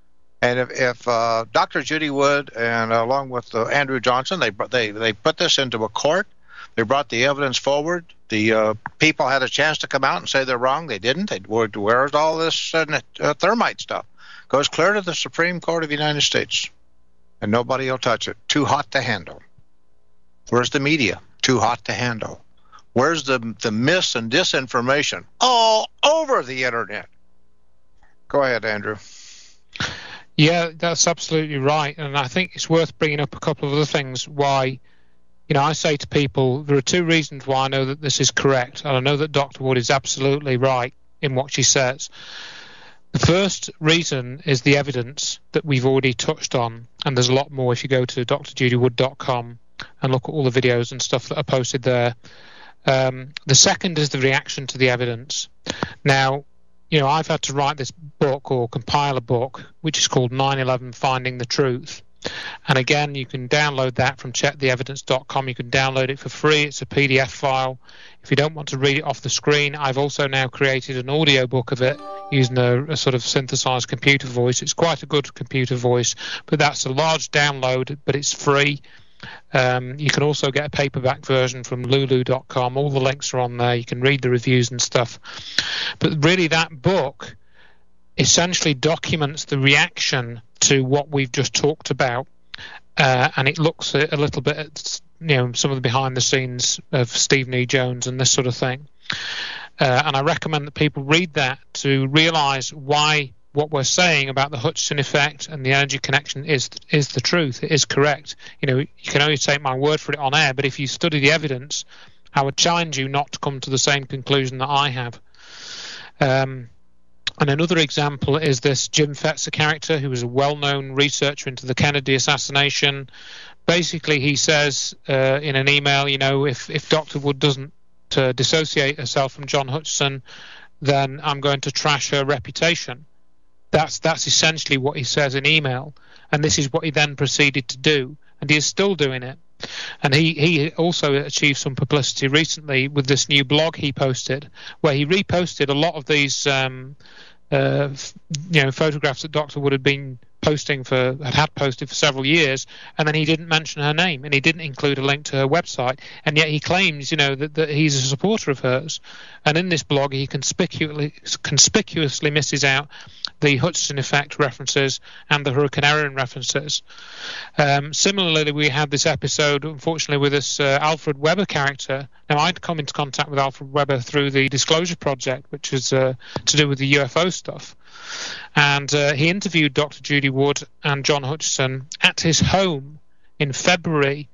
Speaker 1: And if Dr. Judy Wood and along with Andrew Johnson, they put this into a court. They brought the evidence forward. The people had a chance to come out and say they're wrong. They didn't. Where's all this thermite stuff? Goes clear to the Supreme Court of the United States, and nobody will touch it. Too hot to handle. Where's the media? Too hot to handle. Where's the mis and disinformation? All over the internet. Go ahead, Andrew.
Speaker 2: Yeah, that's absolutely right. And I think it's worth bringing up a couple of other things why, I say to people, there are two reasons why I know that this is correct. And I know that Dr. Wood is absolutely right in what she says. The first reason is the evidence that we've already touched on. And there's a lot more if you go to drjudywood.com and look at all the videos and stuff that are posted there. The second is the reaction to the evidence. Now, I've had to write this book or compile a book which is called 9/11 Finding the Truth. And again, you can download that from checktheevidence.com. You can download it for free. It's a PDF file. If you don't want to read it off the screen, I've also now created an audio book of it using a sort of synthesized computer voice. It's quite a good computer voice, but that's a large download, but it's free. You can also get a paperback version from lulu.com. All the links are on there. You can read the reviews and stuff. But really, that book essentially documents the reaction to what we've just talked about, and it looks a little bit at some of the behind the scenes of Stephen E. Jones and this sort of thing. And I recommend that people read that to realize why what we're saying about the Hutchison effect and the energy connection is the truth. It is correct. You can only take my word for it on air, but if you study the evidence, I would challenge you not to come to the same conclusion that I have. And another example is this Jim Fetzer character, who was a well-known researcher into the Kennedy assassination. Basically, he says in an email, if Dr. Wood doesn't dissociate herself from John Hutchison, then I'm going to trash her reputation. That's essentially what he says in email, and this is what he then proceeded to do, and he is still doing it. And he also achieved some publicity recently with this new blog he posted, where he reposted a lot of these photographs that Dr. Wood had been posted for several years, and then he didn't mention her name, and he didn't include a link to her website, and yet he claims that he's a supporter of hers. And in this blog he conspicuously misses out the Hutchison effect references and the Hurricane Erin references. Similarly, we had this episode, unfortunately, with this Alfred Weber character. Now, I'd come into contact with Alfred Weber through the Disclosure Project, which is to do with the UFO stuff. And he interviewed Dr. Judy Wood and John Hutchison at his home in February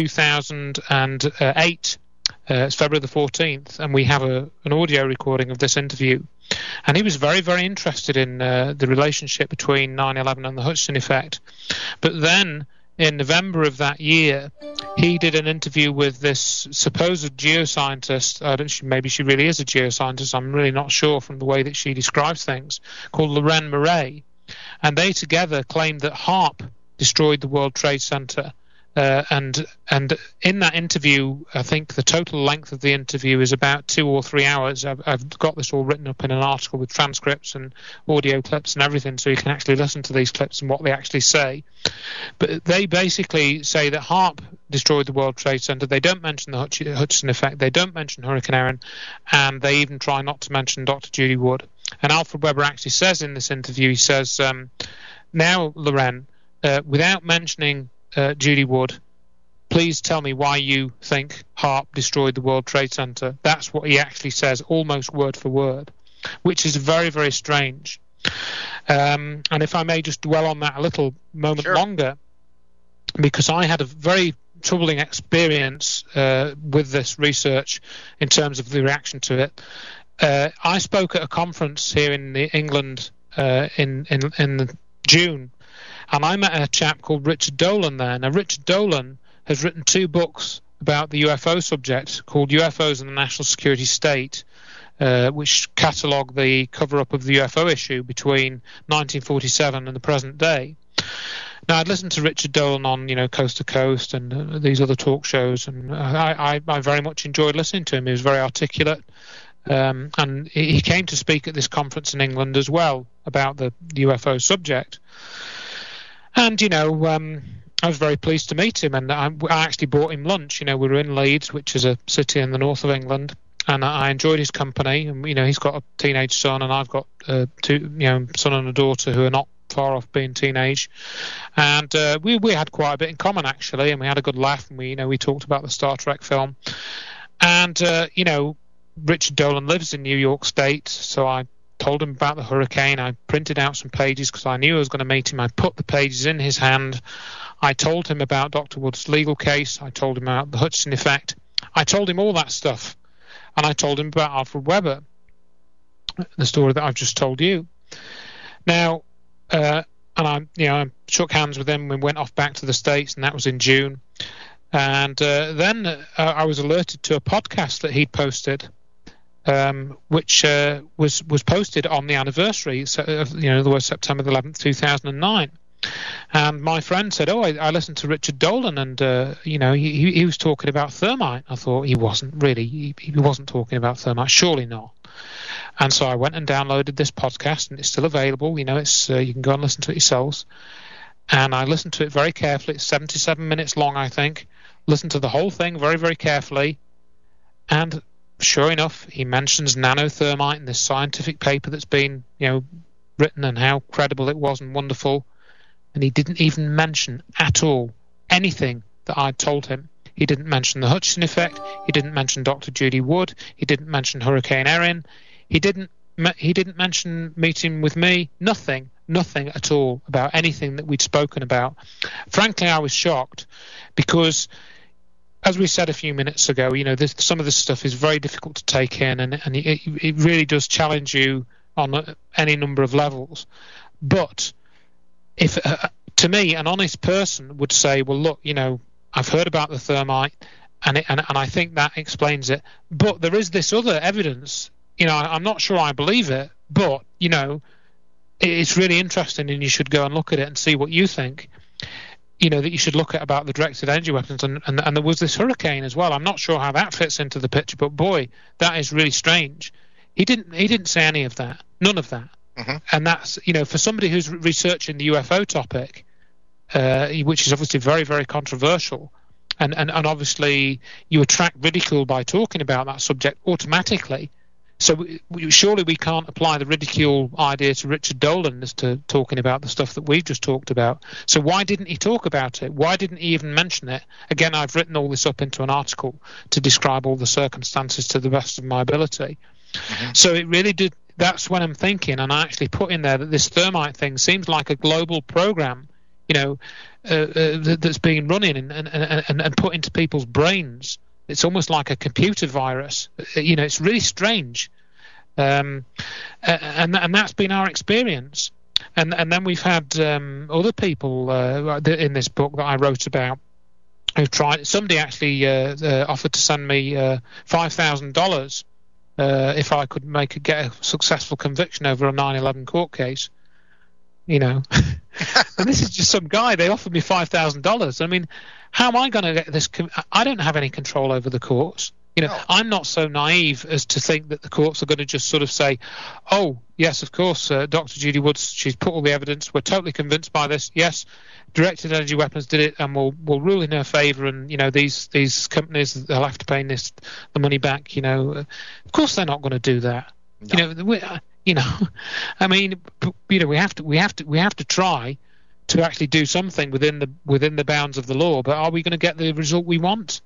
Speaker 2: 2008. It's February the 14th, and we have an audio recording of this interview. And he was very, very interested in the relationship between 9/11 and the Hutchison effect. But then, in November of that year, he did an interview with this supposed geoscientist. Maybe she really is a geoscientist. I'm really not sure from the way that she describes things, called Loren Murray. And they together claimed that HAARP destroyed the World Trade Center. And in that interview, I think the total length of the interview is about 2 or 3 hours. I've got this all written up in an article with transcripts and audio clips and everything, so you can actually listen to these clips and what they actually say. But they basically say that HAARP destroyed the World Trade Center. They don't mention the Hutchison effect. They don't mention Hurricane Erin, and they even try not to mention Dr. Judy Wood. And Alfred Weber actually says in this interview, he says, now, Loren, without mentioning Judy Wood, please tell me why you think HAARP destroyed the World Trade Center. That's what he actually says, almost word for word, which is very, very strange. And if I may just dwell on that a little moment longer, because I had a very troubling experience with this research in terms of the reaction to it. I spoke at a conference here in England in June, and I met a chap called Richard Dolan there. Now, Richard Dolan has written 2 books about the UFO subject called UFOs and the National Security State, which catalogue the cover-up of the UFO issue between 1947 and the present day. Now, I'd listened to Richard Dolan on, Coast to Coast and these other talk shows, and I very much enjoyed listening to him. He was very articulate, and he came to speak at this conference in England as well about the UFO subject. And, I was very pleased to meet him, and I actually bought him lunch. We were in Leeds, which is a city in the north of England, and I enjoyed his company. And, he's got a teenage son, and I've got two, son and a daughter who are not far off being teenage. And we had quite a bit in common, actually, and we had a good laugh, and we talked about the Star Trek film. And, Richard Dolan lives in New York State, so I told him about the hurricane. I printed out some pages because I knew I was going to meet him. I put the pages in his hand. I told him about Dr. Wood's legal case. I told him about the Hutchinson effect. I told him all that stuff. And I told him about Alfred Weber, the story that I've just told you. Now, and I shook hands with him. We went off back to the States, and that was in June. And then I was alerted to a podcast that he'd posted, which was posted on the anniversary, in other words, September 11th, 2009. And my friend said, I listened to Richard Dolan, and he was talking about thermite. I thought he wasn't really. He wasn't talking about thermite, surely not. And so I went and downloaded this podcast, and it's still available. It's you can go and listen to it yourselves. And I listened to it very carefully. It's 77 minutes long, I think. Listened to the whole thing very, very carefully. And sure enough, he mentions nanothermite in this scientific paper that's been, written, and how credible it was and wonderful. And he didn't even mention at all anything that I'd told him. He didn't mention the Hutchinson effect. He didn't mention Dr. Judy Wood. He didn't mention Hurricane Erin. He didn't mention meeting with me. Nothing at all about anything that we'd spoken about. Frankly, I was shocked because, as we said a few minutes ago, some of this stuff is very difficult to take in, and it really does challenge you on any number of levels. But if to me, an honest person would say, well, look, I've heard about the thermite, and I think that explains it. But there is this other evidence. I'm not sure I believe it, but it's really interesting, and you should go and look at it and see what you think. That you should look at about the directed energy weapons, and there was this hurricane as well. I'm not sure how that fits into the picture, but boy, that is really strange. He didn't say any of that, none of that. Mm-hmm. And that's, for somebody who's researching the UFO topic, which is obviously very, very controversial, and obviously you attract ridicule by talking about that subject automatically. So surely we can't apply the ridicule idea to Richard Dolan as to talking about the stuff that we've just talked about. So why didn't he talk about it? Why didn't he even mention it? Again, I've written all this up into an article to describe all the circumstances to the best of my ability. Mm-hmm. So it really did. That's when I'm thinking, and I actually put in there that this thermite thing seems like a global program, that's being run in and put into people's brains. It's almost like a computer virus. It's really strange, and that's been our experience. And then we've had other people in this book that I wrote about who've tried. Somebody actually offered to send me $5,000 if I could get a successful conviction over a 9/11 court case. And this is just some guy. They offered me $5,000. I mean, how am I going to get this? I don't have any control over the courts. No. I'm not so naive as to think that the courts are going to just sort of say, oh, yes, of course, Dr. Judy Woods, she's put all the evidence. We're totally convinced by this. Yes, directed energy weapons did it, and we'll rule in her favour. And, these companies, they'll have to pay the money back. Of course they're not going to do that. No. I mean, we have to try to actually do something within the bounds of the law. But are we going to get the result we want?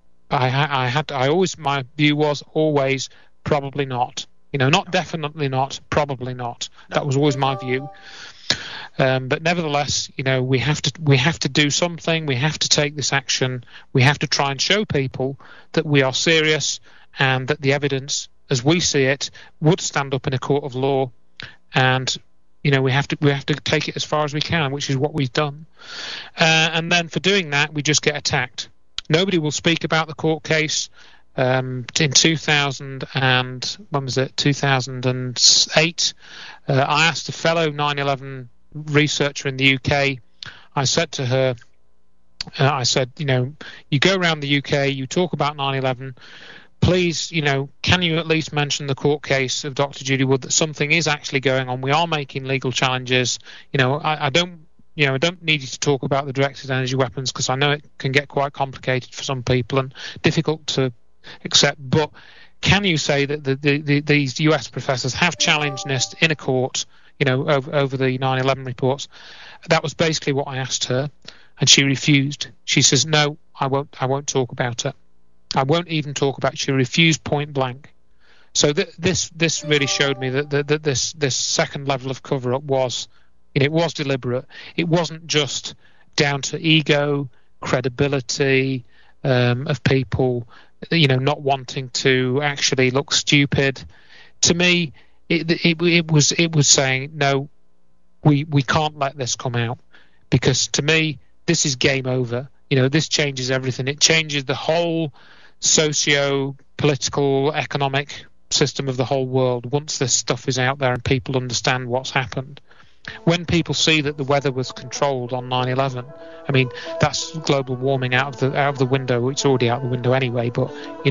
Speaker 2: My view was always probably not. Not definitely not, probably not. No. That was always my view. But nevertheless, we have to do something. We have to take this action. We have to try and show people that we are serious and that the evidence, as we see it, would stand up in a court of law. And we have to take it as far as we can, which is what we've done. And then for doing that, we just get attacked. Nobody will speak about the court case. In 2008, I asked a fellow 9/11 researcher in the UK. I said to her, you go around the UK, you talk about 9/11. Please, can you at least mention the court case of Dr. Judy Wood, that something is actually going on? We are making legal challenges. I don't I don't need you to talk about the directed energy weapons because I know it can get quite complicated for some people and difficult to accept. But can you say that these US professors have challenged NIST in a court, over the 9/11 reports? That was basically what I asked her, and she refused. She says, "No, I won't talk about it. I won't even talk about it." She refused point blank. So this really showed me that this second level of cover-up was, it was deliberate. It wasn't just down to ego, credibility of people, not wanting to actually look stupid. To me, it was saying, no, we can't let this come out, because to me this is game over. This changes everything. It changes the whole socio-political, economic system of the whole world once this stuff is out there and people understand what's happened. When people see that the weather was controlled on 9/11, I mean, that's global warming out of the window. It's already out the window anyway, but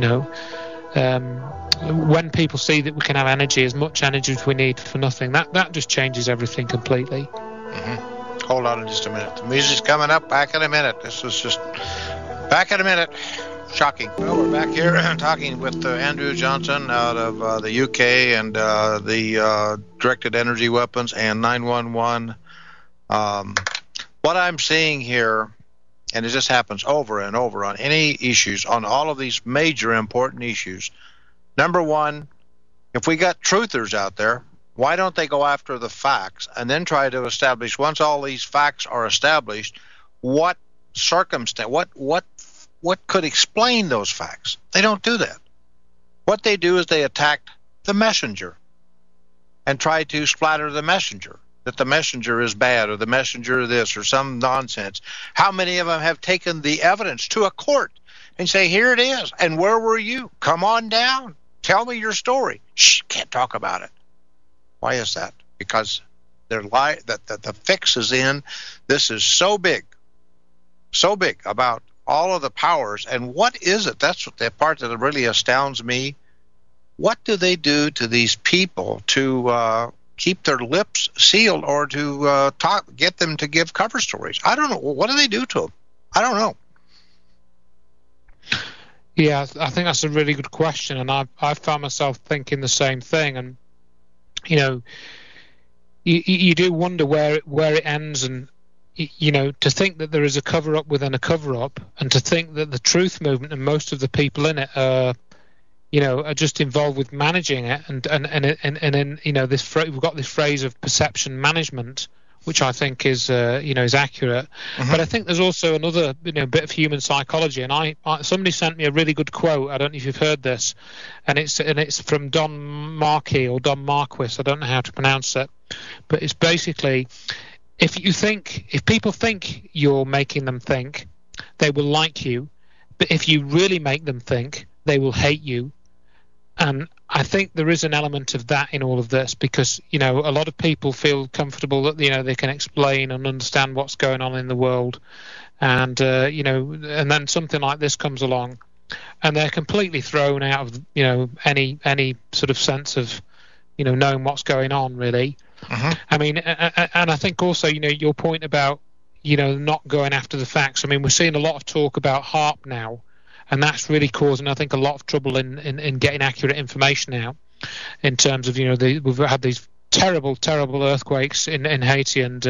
Speaker 2: when people see that we can have energy, as much energy as we need for nothing, that just changes everything completely.
Speaker 1: Mm-hmm. Hold on just a minute. The music's coming up. Back in a minute. This is just back in a minute. Shocking. Well, we're back here talking with Andrew Johnson out of the UK and the directed energy weapons and 911. What I'm seeing here, and it just happens over and over on any issues, on all of these major important issues. Number one, if we got truthers out there, why don't they go after the facts and then try to establish, once all these facts are established, what circumstance, what could explain those facts? They don't do that. What they do is they attack the messenger and try to splatter the messenger, that the messenger is bad or the messenger is this or some nonsense. How many of them have taken the evidence to a court and say, here it is, and where were you? Come on down. Tell me your story. Shh, can't talk about it. Why is that? Because they're that the fix is in. This is so big about all of the powers. And what is it? That's what the part that really astounds me. What do they do to these people to keep their lips sealed or to get them to give cover stories? I don't know. What do they do to them? I don't know.
Speaker 2: Yeah, I think that's a really good question, and I found myself thinking the same thing. And you do wonder where it ends, and to think that there is a cover-up within a cover-up, and to think that the truth movement and most of the people in it are just involved with managing it, and then we've got this phrase of perception management, which I think is is accurate. Mm-hmm. But I think there's also another bit of human psychology, and somebody sent me a really good quote. I don't know if you've heard this, and it's from Don Marquis or Don Marquis. I don't know how to pronounce it, but it's basically, if people think you're making them think, they will like you, but if you really make them think, they will hate you. And I think there is an element of that in all of this, because a lot of people feel comfortable that they can explain and understand what's going on in the world, and and then something like this comes along, and they're completely thrown out of any sort of sense of knowing what's going on, really. Uh-huh. I mean, and I think also your point about not going after the facts. I mean, we're seeing a lot of talk about HAARP now. And that's really causing, I think, a lot of trouble in getting accurate information out, in terms of we've had these terrible earthquakes in Haiti and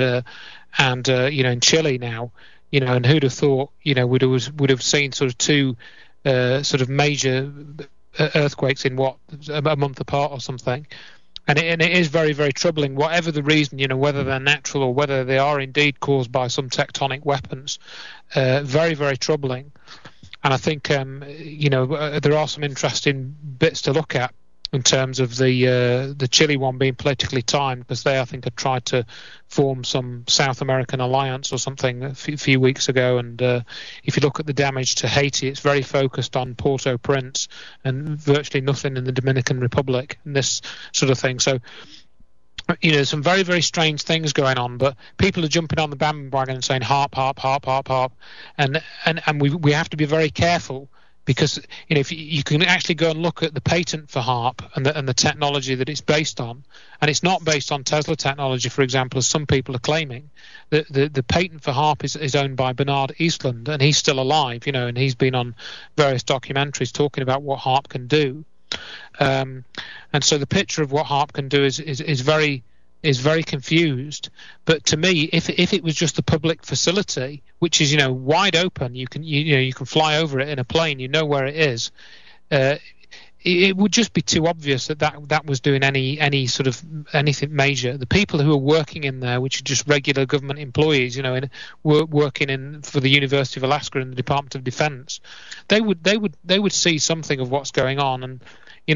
Speaker 2: in Chile now, and who'd have thought would have seen sort of two sort of major earthquakes in a month apart or something. And it is very, very troubling, whatever the reason, whether they're natural or whether they are indeed caused by some tectonic weapons. Very, very troubling. And I think there are some interesting bits to look at in terms of the Chile one being politically timed, because they, I think, had tried to form some South American alliance or something a few weeks ago. And if you look at the damage to Haiti, it's very focused on Port-au-Prince and virtually nothing in the Dominican Republic and this sort of thing. So some very, very strange things going on, but people are jumping on the bandwagon and saying HAARP, HAARP, HAARP, HAARP, HAARP, and we have to be very careful because if you can actually go and look at the patent for HAARP and the technology that it's based on, and it's not based on Tesla technology, for example, as some people are claiming. The patent for HAARP is owned by Bernard Eastland, and he's still alive, and he's been on various documentaries talking about what HAARP can do. And so the picture of what HAARP can do is very confused. But to me, if it was just a public facility, which is wide open, you can fly over it in a plane, where it is, it would just be too obvious that was doing anything major. The people who are working in there, which are just regular government employees, working for the University of Alaska and the Department of Defense, they would see something of what's going on. And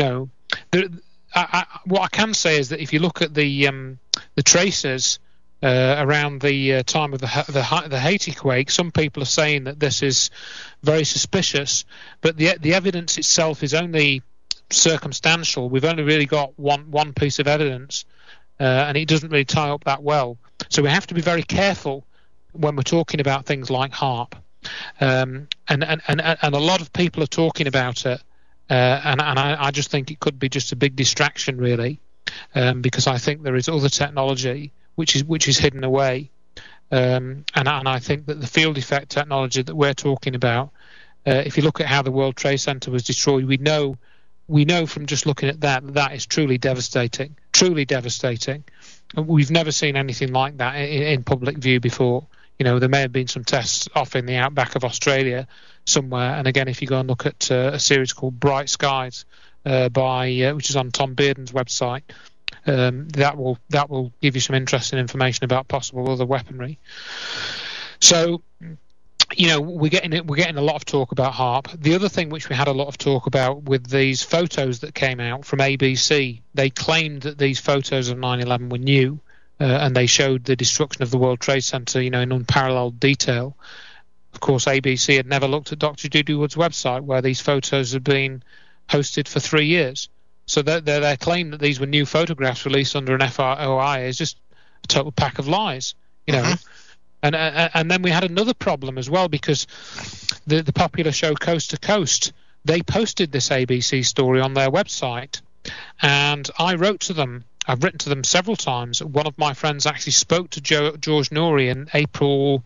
Speaker 2: what I can say is that if you look at the traces around the time of the Haiti quake, some people are saying that this is very suspicious, but the evidence itself is only circumstantial. We've only really got one piece of evidence, and it doesn't really tie up that well. So we have to be very careful when we're talking about things like HAARP, and a lot of people are talking about it. And I just think it could be just a big distraction, really, because I think there is other technology which is hidden away, and I think that the field effect technology that we're talking about, if you look at how the World Trade Center was destroyed, we know from just looking at that is truly devastating. We've never seen anything like that in public view before. There may have been some tests off in the outback of Australia somewhere, and again, if you go and look at a series called Bright Skies which is on Tom Bearden's website, that will give you some interesting information about possible other weaponry. So we're getting a lot of talk about HAARP. The other thing which we had a lot of talk about with these photos that came out from ABC, they claimed that these photos of 9/11 were new, and they showed the destruction of the World Trade Center, in unparalleled detail. Of course, ABC had never looked at Dr. Judy Wood's website, where these photos had been hosted for 3 years. So their claim that these were new photographs released under an FOI is just a total pack of lies, And then we had another problem as well, because the popular show Coast to Coast, they posted this ABC story on their website, and I've written to them several times. One of my friends actually spoke to George Noory in April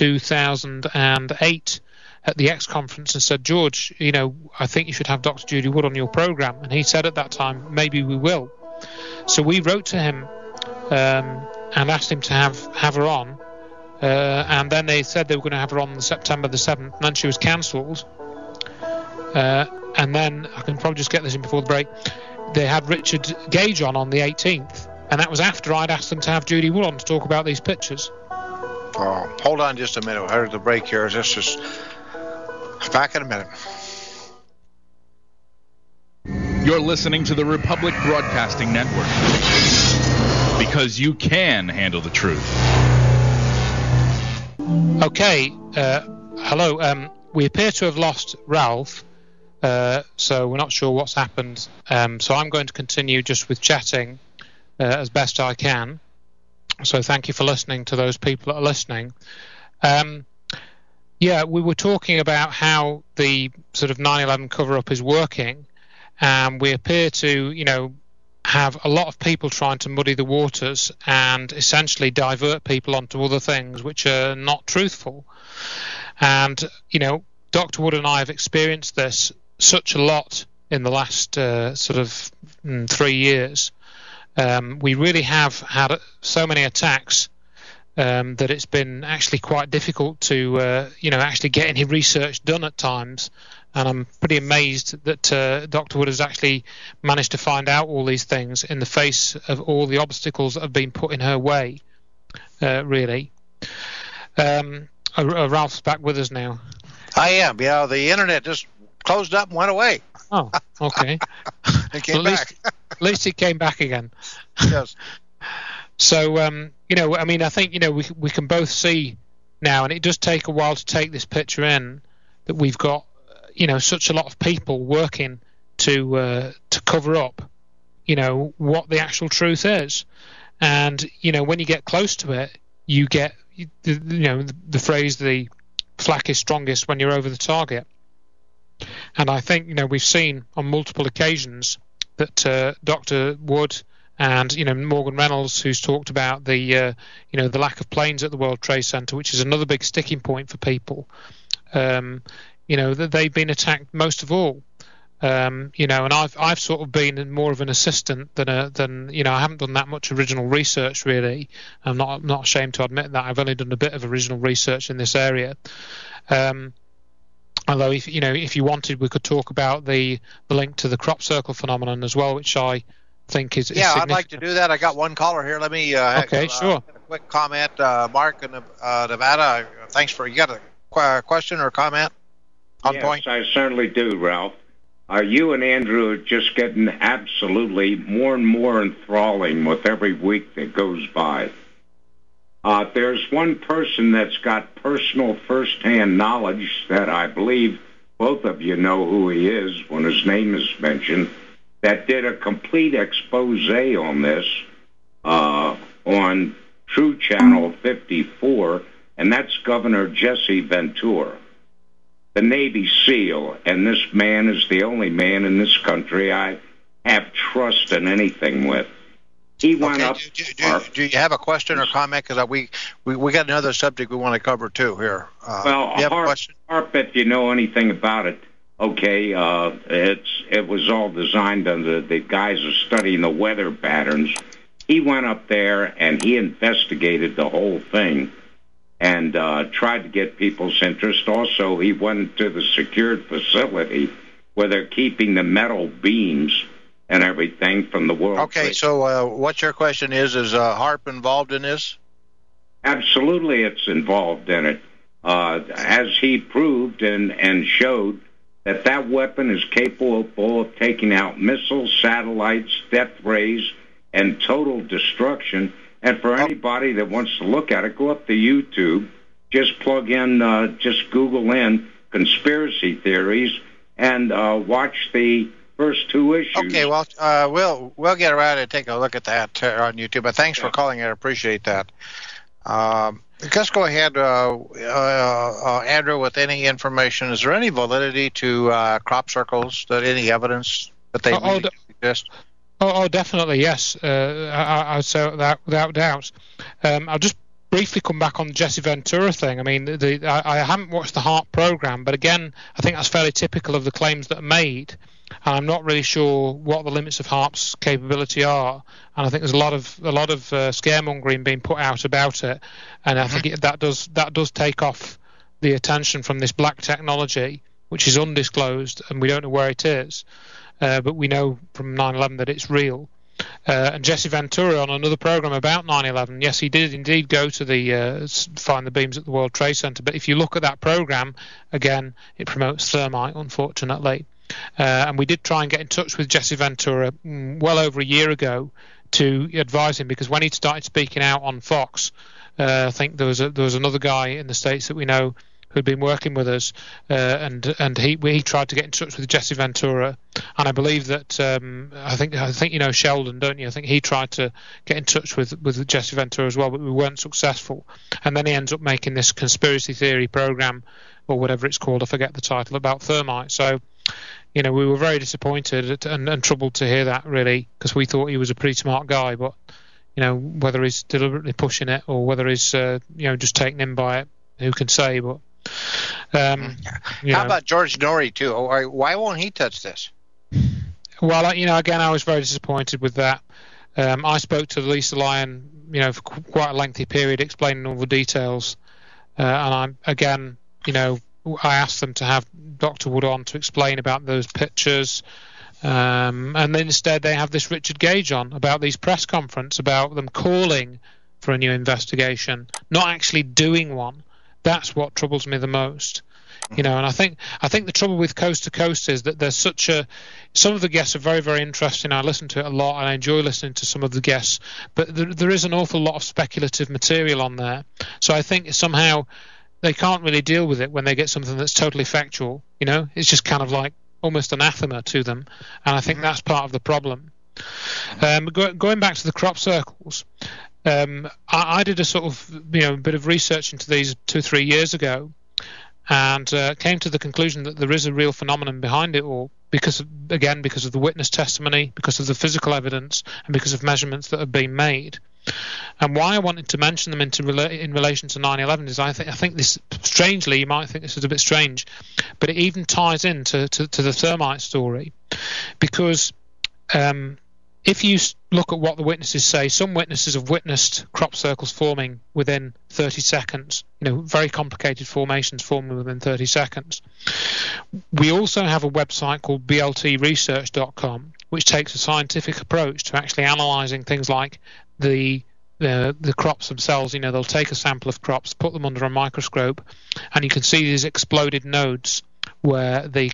Speaker 2: 2008 at the X conference and said, George, I think you should have Dr. Judy Wood on your program. And he said at that time, maybe we will. So we wrote to him and asked him to have her on. And then they said they were going to have her on September the 7th, and then she was cancelled. And then, I can probably just get this in before the break, they had Richard Gage on the 18th, and that was after I'd asked them to have Judy Wood on to talk about these pictures.
Speaker 1: Oh, hold on just a minute. I heard the break here. This is back in a minute.
Speaker 3: You're listening to the Republic Broadcasting Network, because you can handle the truth.
Speaker 2: Okay, hello. We appear to have lost Ralph. So we're not sure what's happened. So I'm going to continue just with chatting as best I can. So thank you for listening to those people that are listening. We were talking about how the sort of 9/11 cover-up is working, and we appear to, have a lot of people trying to muddy the waters and essentially divert people onto other things which are not truthful. And, Dr. Wood and I have experienced this such a lot in the last 3 years. We really have had so many attacks that it's been actually quite difficult to actually get any research done at times, and I'm pretty amazed that Dr. Wood has actually managed to find out all these things in the face of all the obstacles that have been put in her way, really. Ralph's back with us now.
Speaker 1: I am. The internet just closed up and went away.
Speaker 2: Oh, okay.
Speaker 1: It came back.
Speaker 2: At least it came back again.
Speaker 1: Yes.
Speaker 2: So, I think, we can both see now, and it does take a while to take this picture in, that we've got, such a lot of people working to cover up, what the actual truth is. And, when you get close to it, you get, the phrase, the flak is strongest when you're over the target. And I think, we've seen on multiple occasions that Dr. Wood and Morgan Reynolds, who's talked about the the lack of planes at the World Trade Center, which is another big sticking point for people. That they've been attacked most of all. And I've sort of been more of an assistant than I haven't done that much original research really. I'm not ashamed to admit that. I've only done a bit of original research in this area. Although if you wanted, we could talk about the link to the crop circle phenomenon as well, which I think is
Speaker 1: I'd like to do that. I got one caller here. Let me
Speaker 2: okay, sure.
Speaker 1: A quick comment. Mark in Nevada, thanks for you got a question or comment on point?
Speaker 4: Yes, I certainly do, Ralph. You and Andrew are just getting absolutely more and more enthralling with every week that goes by. There's one person that's got personal first-hand knowledge that I believe both of you know who he is when his name is mentioned, that did a complete expose on this on True Channel 54, and that's Governor Jesse Ventura, the Navy SEAL, and this man is the only man in this country I have trust in anything with. He went up.
Speaker 1: Do you have a question or comment? Because we got another subject we want to cover too here.
Speaker 4: HAARP, if you know anything about it, okay, it was all designed under the guise of studying the weather patterns. He went up there and he investigated the whole thing and tried to get people's interest. Also, he went to the secured facility where they're keeping the metal beams and everything from the world.
Speaker 1: Okay, so what your question is HAARP involved in this?
Speaker 4: Absolutely, it's involved in it. As he proved and showed that weapon is capable of taking out missiles, satellites, death rays, and total destruction. And for anybody that wants to look at it, go up to YouTube, just plug in, just Google in conspiracy theories, and watch the first two issues.
Speaker 1: Okay, well, we'll get around and take a look at that on YouTube. But thanks for calling. I appreciate that. Just go ahead, Andrew, with any information. Is there any validity to crop circles? Any evidence that they exist?
Speaker 2: Oh, definitely, yes. I would say that without doubt. I'll just briefly come back on the Jesse Ventura thing. I mean, I haven't watched the HAARP program, but again, I think that's fairly typical of the claims that are made. And I'm not really sure what the limits of HAARP's capability are, and I think there's a lot of scaremongering being put out about it, and I think that does take off the attention from this black technology, which is undisclosed, and we don't know where it is, but we know from 9/11 that it's real. And Jesse Ventura on another program about 9/11, yes, he did indeed go to find the beams at the World Trade Center, but if you look at that program, again, it promotes thermite, unfortunately. And we did try and get in touch with Jesse Ventura well over a year ago to advise him, because when he started speaking out on Fox, I think there was another guy in the States that we know who'd been working with us, and he tried to get in touch with Jesse Ventura, and I believe that I think you know Sheldon, don't you? I think he tried to get in touch with Jesse Ventura as well, but we weren't successful. And then he ends up making this conspiracy theory program, or whatever it's called, I forget the title, about thermite. So, we were very disappointed and troubled to hear that, really, because we thought he was a pretty smart guy, but whether he's deliberately pushing it or whether he's just taken in by it, who can say? But how
Speaker 1: about George Norrie too? Why won't he touch this?
Speaker 2: Well, again, I was very disappointed with that. I spoke to Lisa Lyon, for quite a lengthy period, explaining all the details, and I asked them to have Dr. Wood on to explain about those pictures, and then instead they have this Richard Gage on about these press conference about them calling for a new investigation, not actually doing one. That's what troubles me the most. And I think the trouble with Coast to Coast is that there's some of the guests are very, very interesting. I listen to it a lot and I enjoy listening to some of the guests, but there is an awful lot of speculative material on there. So I think somehow they can't really deal with it when they get something that's totally factual. It's just kind of like almost anathema to them, and I think that's part of the problem. Going back to the crop circles, I did a sort of bit of research into these 2-3 years ago, and came to the conclusion that there is a real phenomenon behind it all, because of the witness testimony, because of the physical evidence, and because of measurements that have been made. And why I wanted to mention them in relation to 9/11 is I think this, strangely, you might think this is a bit strange, but it even ties into the thermite story, because if you look at what the witnesses say, some witnesses have witnessed crop circles forming within 30 seconds, very complicated formations forming within 30 seconds. We also have a website called bltresearch.com, which takes a scientific approach to actually analysing things like the crops themselves. They'll take a sample of crops, put them under a microscope, and you can see these exploded nodes where the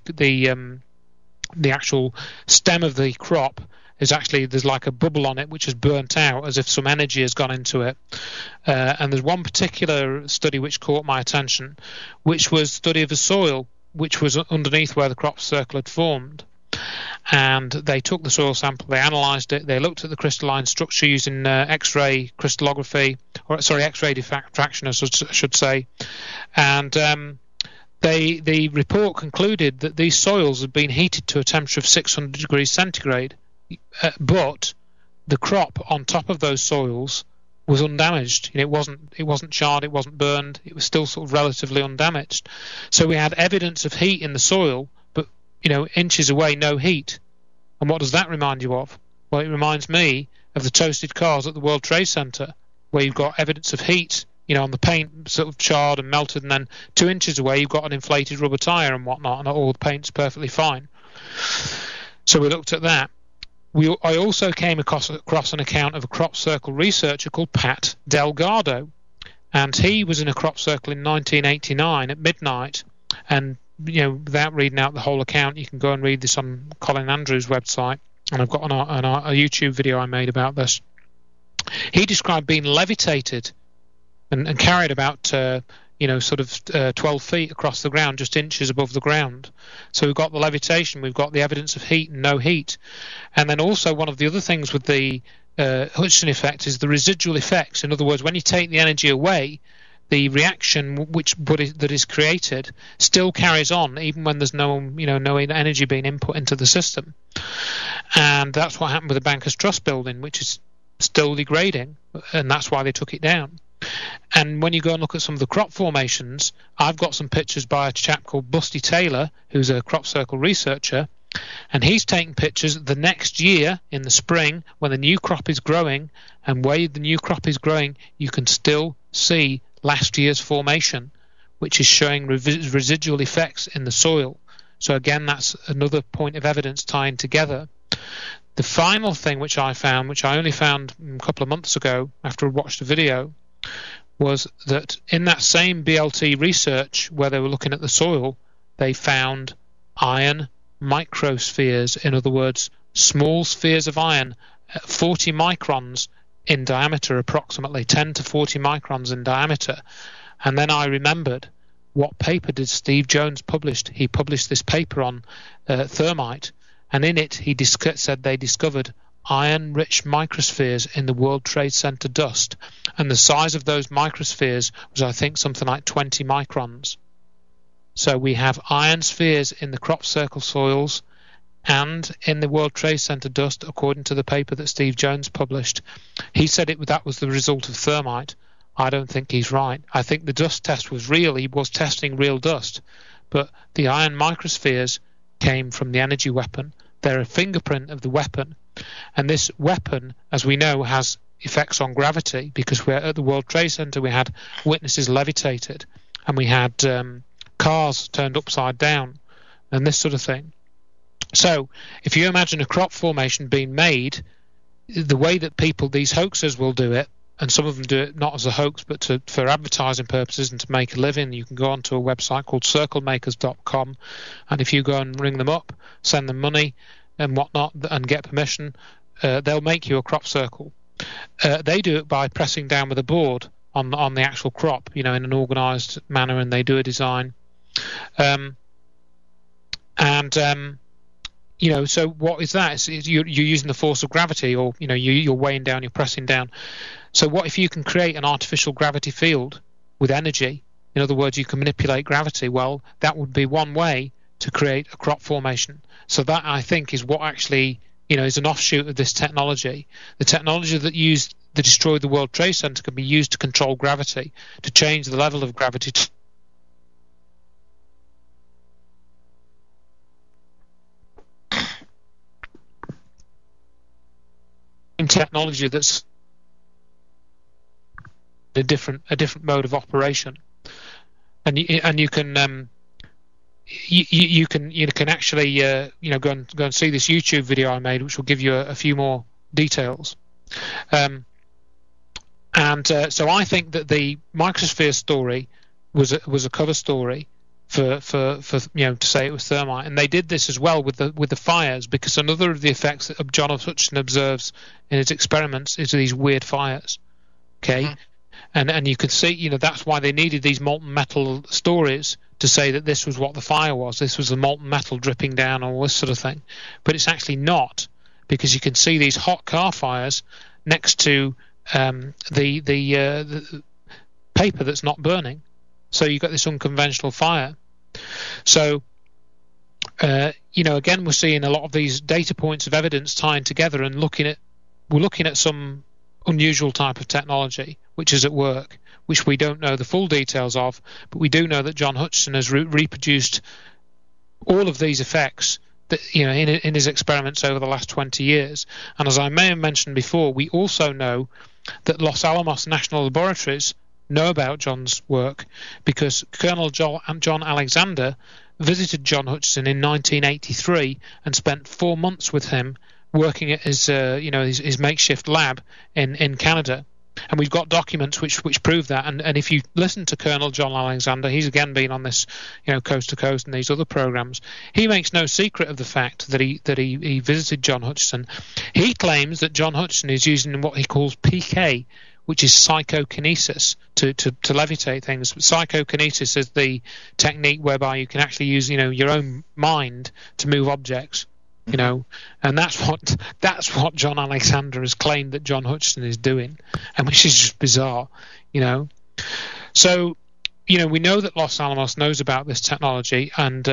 Speaker 2: actual stem of the crop is actually, there's like a bubble on it which is burnt out as if some energy has gone into it. And there's one particular study which caught my attention, which was a study of the soil which was underneath where the crop circle had formed. And they took the soil sample, they analysed it, they looked at the crystalline structure using X-ray crystallography, X-ray diffraction, I should say, and the report concluded that these soils had been heated to a temperature of 600 degrees centigrade, but the crop on top of those soils was undamaged. It wasn't charred, it wasn't burned, it was still sort of relatively undamaged. So we had evidence of heat in the soil, but inches away, no heat. And what does that remind you of? Well, it reminds me of the toasted cars at the World Trade Center, where you've got evidence of heat, on the paint sort of charred and melted, and then 2 inches away you've got an inflated rubber tire and whatnot, and all the paint's perfectly fine. So we looked at that. I also came across an account of a crop circle researcher called Pat Delgado, and he was in a crop circle in 1989 at midnight, and without reading out the whole account, you can go and read this on Colin Andrews' website, and I've got a YouTube video I made about this. He described being levitated and carried about 12 feet across the ground, just inches above the ground. So we've got the levitation, we've got the evidence of heat and no heat. And then also one of the other things with the Hutchinson effect is the residual effects. In other words, when you take the energy away, the reaction that is created still carries on, even when there's no energy being input into the system. And that's what happened with the Bankers Trust building, which is still degrading, and that's why they took it down. And when you go and look at some of the crop formations, I've got some pictures by a chap called Busty Taylor, who's a crop circle researcher, and he's taking pictures the next year in the spring when the new crop is growing, and where the new crop is growing, you can still see last year's formation, which is showing residual effects in the soil. So again, that's another point of evidence tying together. The final thing which I found, which I only found a couple of months ago after I watched a video, was that in that same BLT research where they were looking at the soil, they found iron microspheres, in other words, small spheres of iron at 40 microns in diameter, approximately 10 to 40 microns in diameter. And then I remembered, what paper did Steve Jones publish? He published this paper on thermite, and in it he said they discovered iron-rich microspheres in the World Trade Center dust, and the size of those microspheres was, I think, something like 20 microns. So we have iron spheres in the crop circle soils and in the World Trade Center dust, according to the paper that Steve Jones published. He said that was the result of thermite. I don't think he's right. I think the dust test was real. He was testing real dust, but the iron microspheres came from the energy weapon. They're a fingerprint of the weapon. And this weapon, as we know, has effects on gravity, because we're at the World Trade Center, we had witnesses levitated, and we had cars turned upside down, and this sort of thing. So if you imagine a crop formation being made, the way that these hoaxers will do it, and some of them do it not as a hoax but for advertising purposes and to make a living, you can go onto a website called circlemakers.com, and if you go and ring them up, send them money and whatnot, and get permission, they'll make you a crop circle. They do it by pressing down with a board on the actual crop, in an organised manner, and they do a design. So what is that? You're using the force of gravity, or you're weighing down, you're pressing down. So what if you can create an artificial gravity field with energy, In other words, you can manipulate gravity. Well, that would be one way to create a crop formation. So that, I think, is what actually, is an offshoot of this technology. The technology that destroyed the World Trade Center can be used to control gravity, to change the level of gravity. Technology that's a different mode of operation, and you can you can actually go and see this YouTube video I made, which will give you a few more details. So I think that the microsphere story was a cover story for to say it was thermite, and they did this as well with the fires, because another of the effects that John Hutchison observes in his experiments is these weird fires. Okay. Mm-hmm. And you could see, that's why they needed these molten metal stories to say that this was what the fire was. This was the molten metal dripping down, all this sort of thing. But it's actually not, because you can see these hot car fires next to the paper that's not burning. So you've got this unconventional fire. So, again, we're seeing a lot of these data points of evidence tying together, and we're looking at some unusual type of technology which is at work, which we don't know the full details of, but we do know that John Hutchison has reproduced all of these effects that, in his experiments over the last 20 years. And as I may have mentioned before, we also know that Los Alamos National Laboratories know about John's work, because Colonel John Alexander visited John Hutchison in 1983 and spent 4 months with him working at his makeshift lab in Canada. And we've got documents which prove that. And if you listen to Colonel John Alexander, he's again been on this, Coast to Coast and these other programs. He makes no secret of the fact that he visited John Hutchison. He claims that John Hutchison is using what he calls PK, which is psychokinesis, to levitate things. Psychokinesis is the technique whereby you can actually use your own mind to move objects. And that's what John Alexander has claimed that John Hutchison is doing, and which is just bizarre, So, we know that Los Alamos knows about this technology, and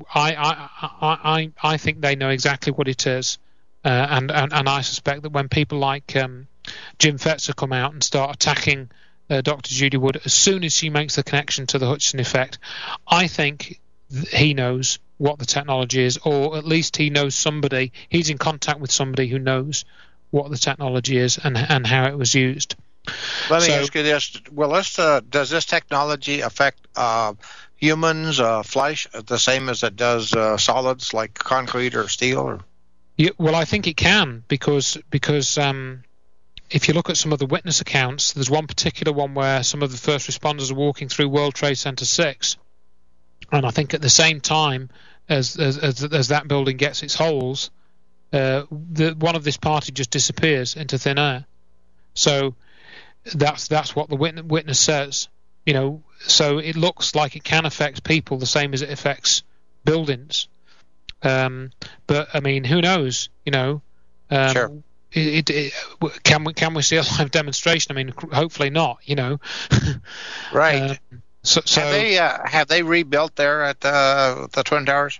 Speaker 2: I think they know exactly what it is, and I suspect that when people like Jim Fetzer come out and start attacking Dr. Judy Wood as soon as she makes the connection to the Hutchison effect, I think he knows what the technology is, or at least he knows somebody. He's in contact with somebody who knows what the technology is and how it was used.
Speaker 1: Let me ask you this: does this technology affect humans, flesh, the same as it does solids like concrete or steel? Or?
Speaker 2: Yeah, well, I think it can, because if you look at some of the witness accounts, there's one particular one where some of the first responders are walking through World Trade Center 6. And I think at the same time as that building gets its holes, one of this party just disappears into thin air. So that's what the witness says. So it looks like it can affect people the same as it affects buildings. But I mean, who knows?
Speaker 1: Sure.
Speaker 2: Can we see a live demonstration? I mean, hopefully not.
Speaker 1: Right.
Speaker 2: So
Speaker 1: have they rebuilt there at the Twin Towers?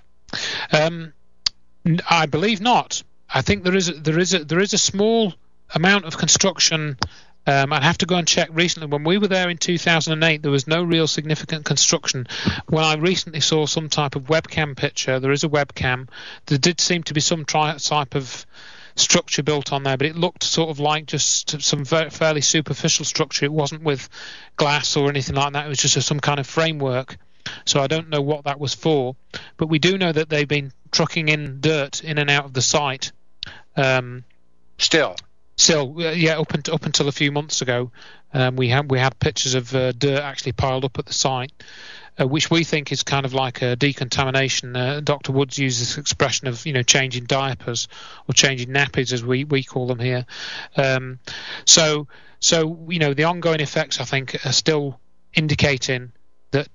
Speaker 2: I believe not. I think there is a small amount of construction. I'd have to go and check. Recently, when we were there in 2008, there was no real significant construction. When I recently saw some type of webcam picture, there is a webcam. There did seem to be some type of structure built on there, but it looked sort of like just some fairly superficial structure. It wasn't with glass or anything like that. It was just some kind of framework. So I don't know what that was for, but we do know that they've been trucking in dirt in and out of the site.
Speaker 1: Still,
Speaker 2: yeah, up until a few months ago, we had pictures of dirt actually piled up at the site, which we think is kind of like a decontamination. Dr. Woods uses this expression of changing diapers or changing nappies, as we call them here. So the ongoing effects, I think, are still indicating that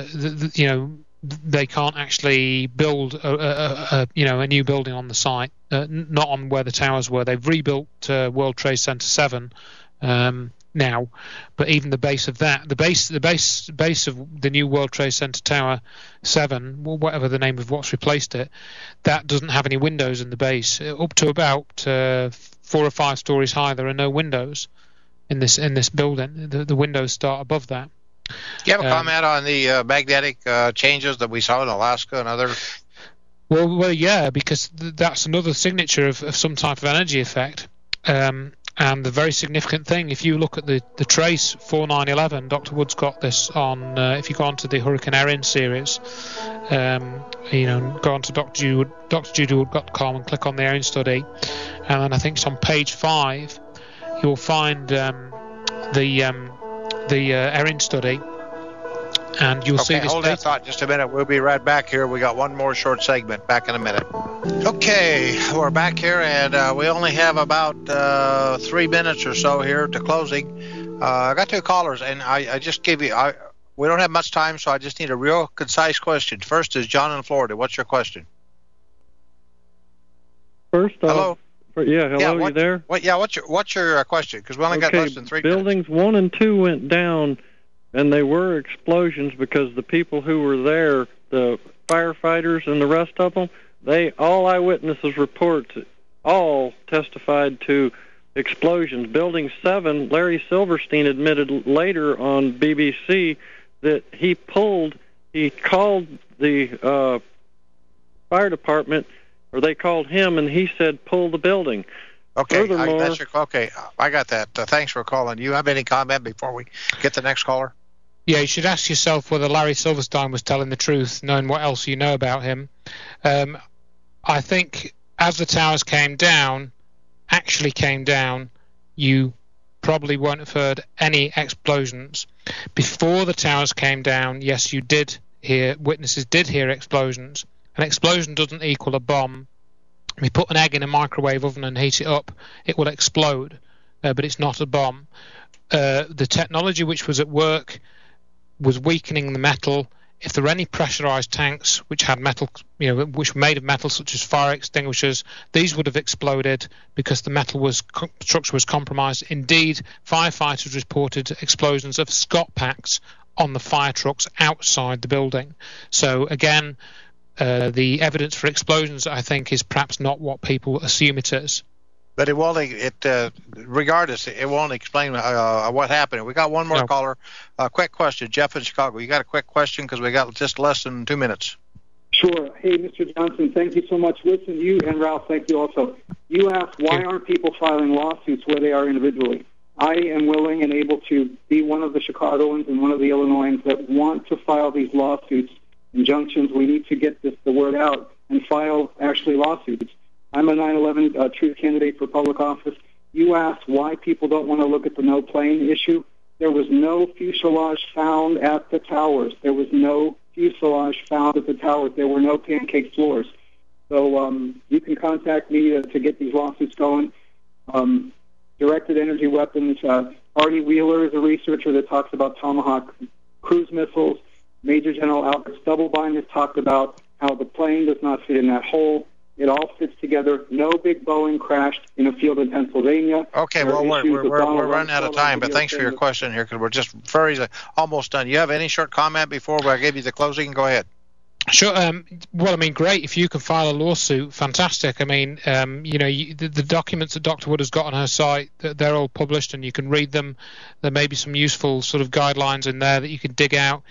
Speaker 2: they can't actually build a new building on the site, not on where the towers were. They've rebuilt World Trade Center 7, now, but even the base of that, the base of the new World Trade Center Tower 7, whatever the name of what's replaced it, that doesn't have any windows in the base. Up to about 4 or 5 stories high, there are no windows in this building. The windows start above that.
Speaker 1: Do you have a comment on the magnetic changes that we saw in Alaska and other?
Speaker 2: Well, yeah, because that's another signature of some type of energy effect. And the very significant thing, if you look at the trace 4911, Dr. Wood's got this on, if you go onto the Hurricane Erin series, go onto drjudywood.com and click on the Erin study, and then I think it's on page 5, you'll find the Erin study, and you'll see this.
Speaker 1: Hold that thought just a minute. We'll be right back here. We got one more short segment. Back in a minute. Okay, we're back here, and we only have about 3 minutes or so here to closing. I got 2 callers, and I just gave you. We don't have much time, so I just need a real concise question. First is John in Florida. What's your question?
Speaker 5: First,
Speaker 1: hello.
Speaker 5: Hello. You there?
Speaker 1: What's your question? Because we only got less than 3 minutes.
Speaker 5: Buildings 1 and 2 went down. And they were explosions because the people who were there, the firefighters and the rest of them, all eyewitnesses reports all testified to explosions. Building 7, Larry Silverstein admitted later on BBC that he called the fire department, or they called him, and he said, pull the building.
Speaker 1: Okay, I got that. Thanks for calling. Do you have any comment before we get the next caller?
Speaker 2: Yeah, you should ask yourself whether Larry Silverstein was telling the truth, knowing what else you know about him. I think as the towers actually came down, you probably won't have heard any explosions. Before the towers came down, yes, witnesses did hear explosions. An explosion doesn't equal a bomb. We put an egg in a microwave oven and heat it up, it will explode, but it's not a bomb. The technology which was at work was weakening the metal. If there were any pressurized tanks which had metal, which were made of metal, such as fire extinguishers, these would have exploded because the structure was compromised. Indeed, firefighters reported explosions of Scott packs on the fire trucks outside the building. So again, the evidence for explosions, I think, is perhaps not what people assume it is.
Speaker 1: But it won't. Regardless, it won't explain what happened. We got one more caller. Quick question, Jeff in Chicago. You got a quick question because we got just less than 2 minutes.
Speaker 6: Sure. Hey, Mr. Johnson, thank you so much. Listen, you and Ralph, thank you also. You asked why aren't people filing lawsuits where they are individually. I am willing and able to be one of the Chicagoans and one of the Illinoisans that want to file these lawsuits, injunctions. We need to get the word out and file actually lawsuits. I'm a 9/11 truth candidate for public office. You asked why people don't want to look at the no plane issue. There was no fuselage found at the towers. There was no fuselage found at the towers. There were no pancake floors. So you can contact me to get these lawsuits going. Directed energy weapons. Artie Wheeler is a researcher that talks about Tomahawk cruise missiles. Major General Albert Stubblebine has talked about how the plane does not fit in that hole. It all fits together. No big Boeing crashed in a field in Pennsylvania.
Speaker 1: Okay, well, we're running out of time, but thanks for your question here because we're just very almost done. You have any short comment before I give you the closing? Go ahead.
Speaker 2: Sure. Well, I mean, great. If you can file a lawsuit, fantastic. I mean, the documents that Dr. Wood has got on her site, they're all published and you can read them. There may be some useful sort of guidelines in there that you can dig out.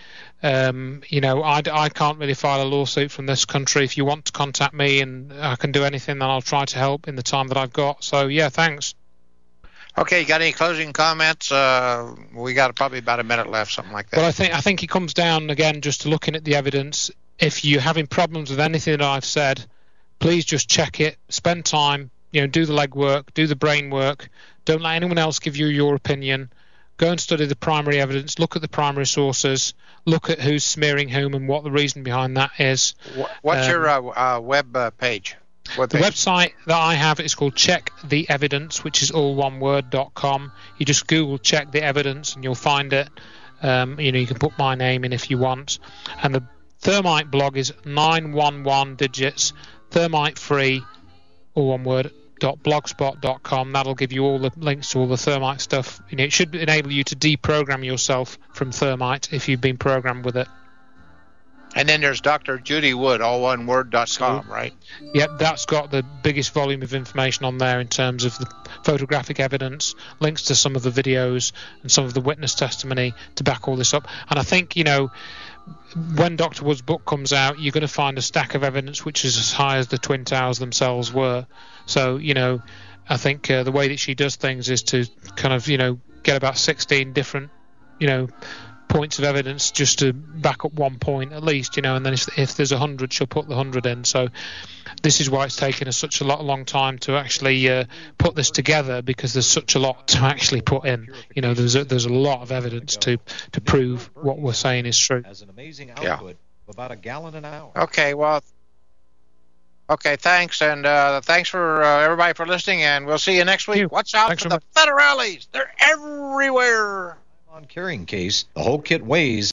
Speaker 2: I can't really file a lawsuit from this country. If you want to contact me and I can do anything, then I'll try to help in the time that I've got. So, yeah, thanks.
Speaker 1: Okay, you got any closing comments? We got probably about a minute left, something like that.
Speaker 2: Well, I think it comes down, again, just to looking at the evidence. If you're having problems with anything that I've said, please just check it, spend time, do the legwork, do the brain work. Don't let anyone else give you your opinion. Go and study the primary evidence, look at the primary sources, look at who's smearing whom and what the reason behind that is.
Speaker 1: What's your web page?
Speaker 2: The website that I have is called Check the Evidence, which is all one word.com. You just Google Check the Evidence and you'll find it. You can put my name in if you want. And the Thermite blog is 911 digits, thermite free, all one word, thermite.blogspot.com. That'll give you all the links to all the thermite stuff. It should enable you to deprogram yourself from thermite if you've been programmed with it.
Speaker 1: And then there's Dr. Judy Wood, all one word.com, right?
Speaker 2: Yep, that's got the biggest volume of information on there in terms of the photographic evidence, links to some of the videos, and some of the witness testimony to back all this up. And I think, when Dr. Wood's book comes out, you're going to find a stack of evidence which is as high as the Twin Towers themselves were. So, I think the way that she does things is to kind of, get about 16 different, points of evidence just to back up one point at least, and then if there's 100, she'll put the 100 in. So this is why it's taken us such a long time to actually put this together, because there's such a lot to actually put in. There's a lot of evidence to prove what we're saying is true.
Speaker 7: As an amazing output of about a gallon an hour.
Speaker 1: Okay, well, thanks, and thanks for everybody for listening, and we'll see you next week. Watch out for the federales. They're everywhere.
Speaker 7: On carrying case, the whole kit weighs